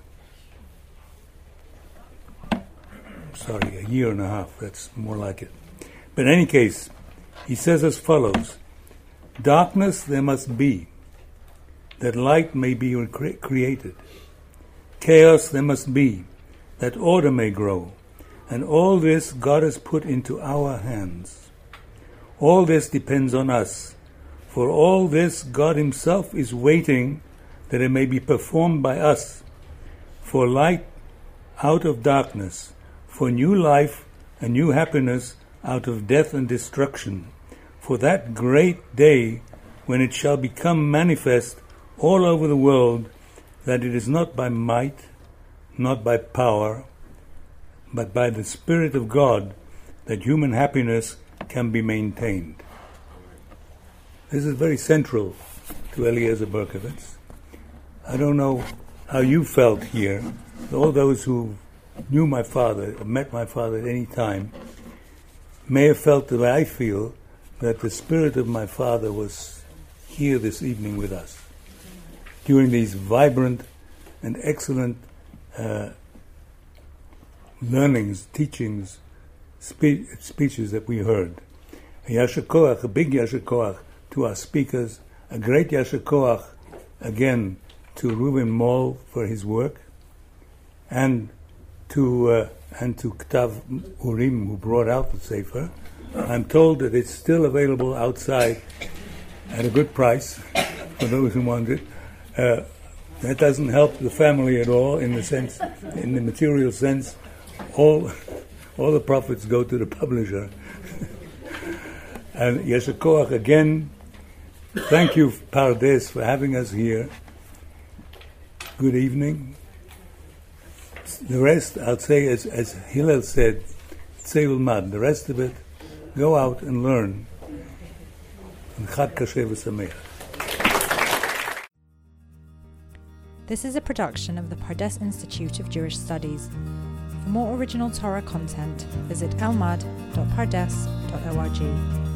Sorry, a year and a half, that's more like it. But in any case, he says as follows: darkness there must be, that light may be rec- created. Chaos there must be, that order may grow. And all this God has put into our hands. All this depends on us. For all this God himself is waiting that it may be performed by us. For light out of darkness, for new life and new happiness out of death and destruction. For that great day when it shall become manifest all over the world that it is not by might, not by power, but by the Spirit of God that human happiness can be maintained. This is very central to Eliezer Berkovitz. I don't know how you felt here. All those who knew my father, or met my father at any time, may have felt that I feel that the spirit of my father was here this evening with us during these vibrant and excellent uh, learnings, teachings, spe- speeches that we heard. A yasher koach, a big yasher koach to our speakers, a great yasher koach again to Reuven Moll for his work, and to uh, and to Ktav Urim, who brought out the Sefer. I'm told that it's still available outside at a good price for those who want it. Uh, that doesn't help the family at all in the sense, in the material sense. All, all the profits go to the publisher. And Yasher Koach again. Thank you, Pardes, for having us here. Good evening. The rest, I'll say, as, as Hillel said, Tzei ulmad. The rest of it, go out and learn. And Chag Kasher v'Sameach. This is a production of the Pardes Institute of Jewish Studies. For more original Torah content, visit elmad dot pardes dot org.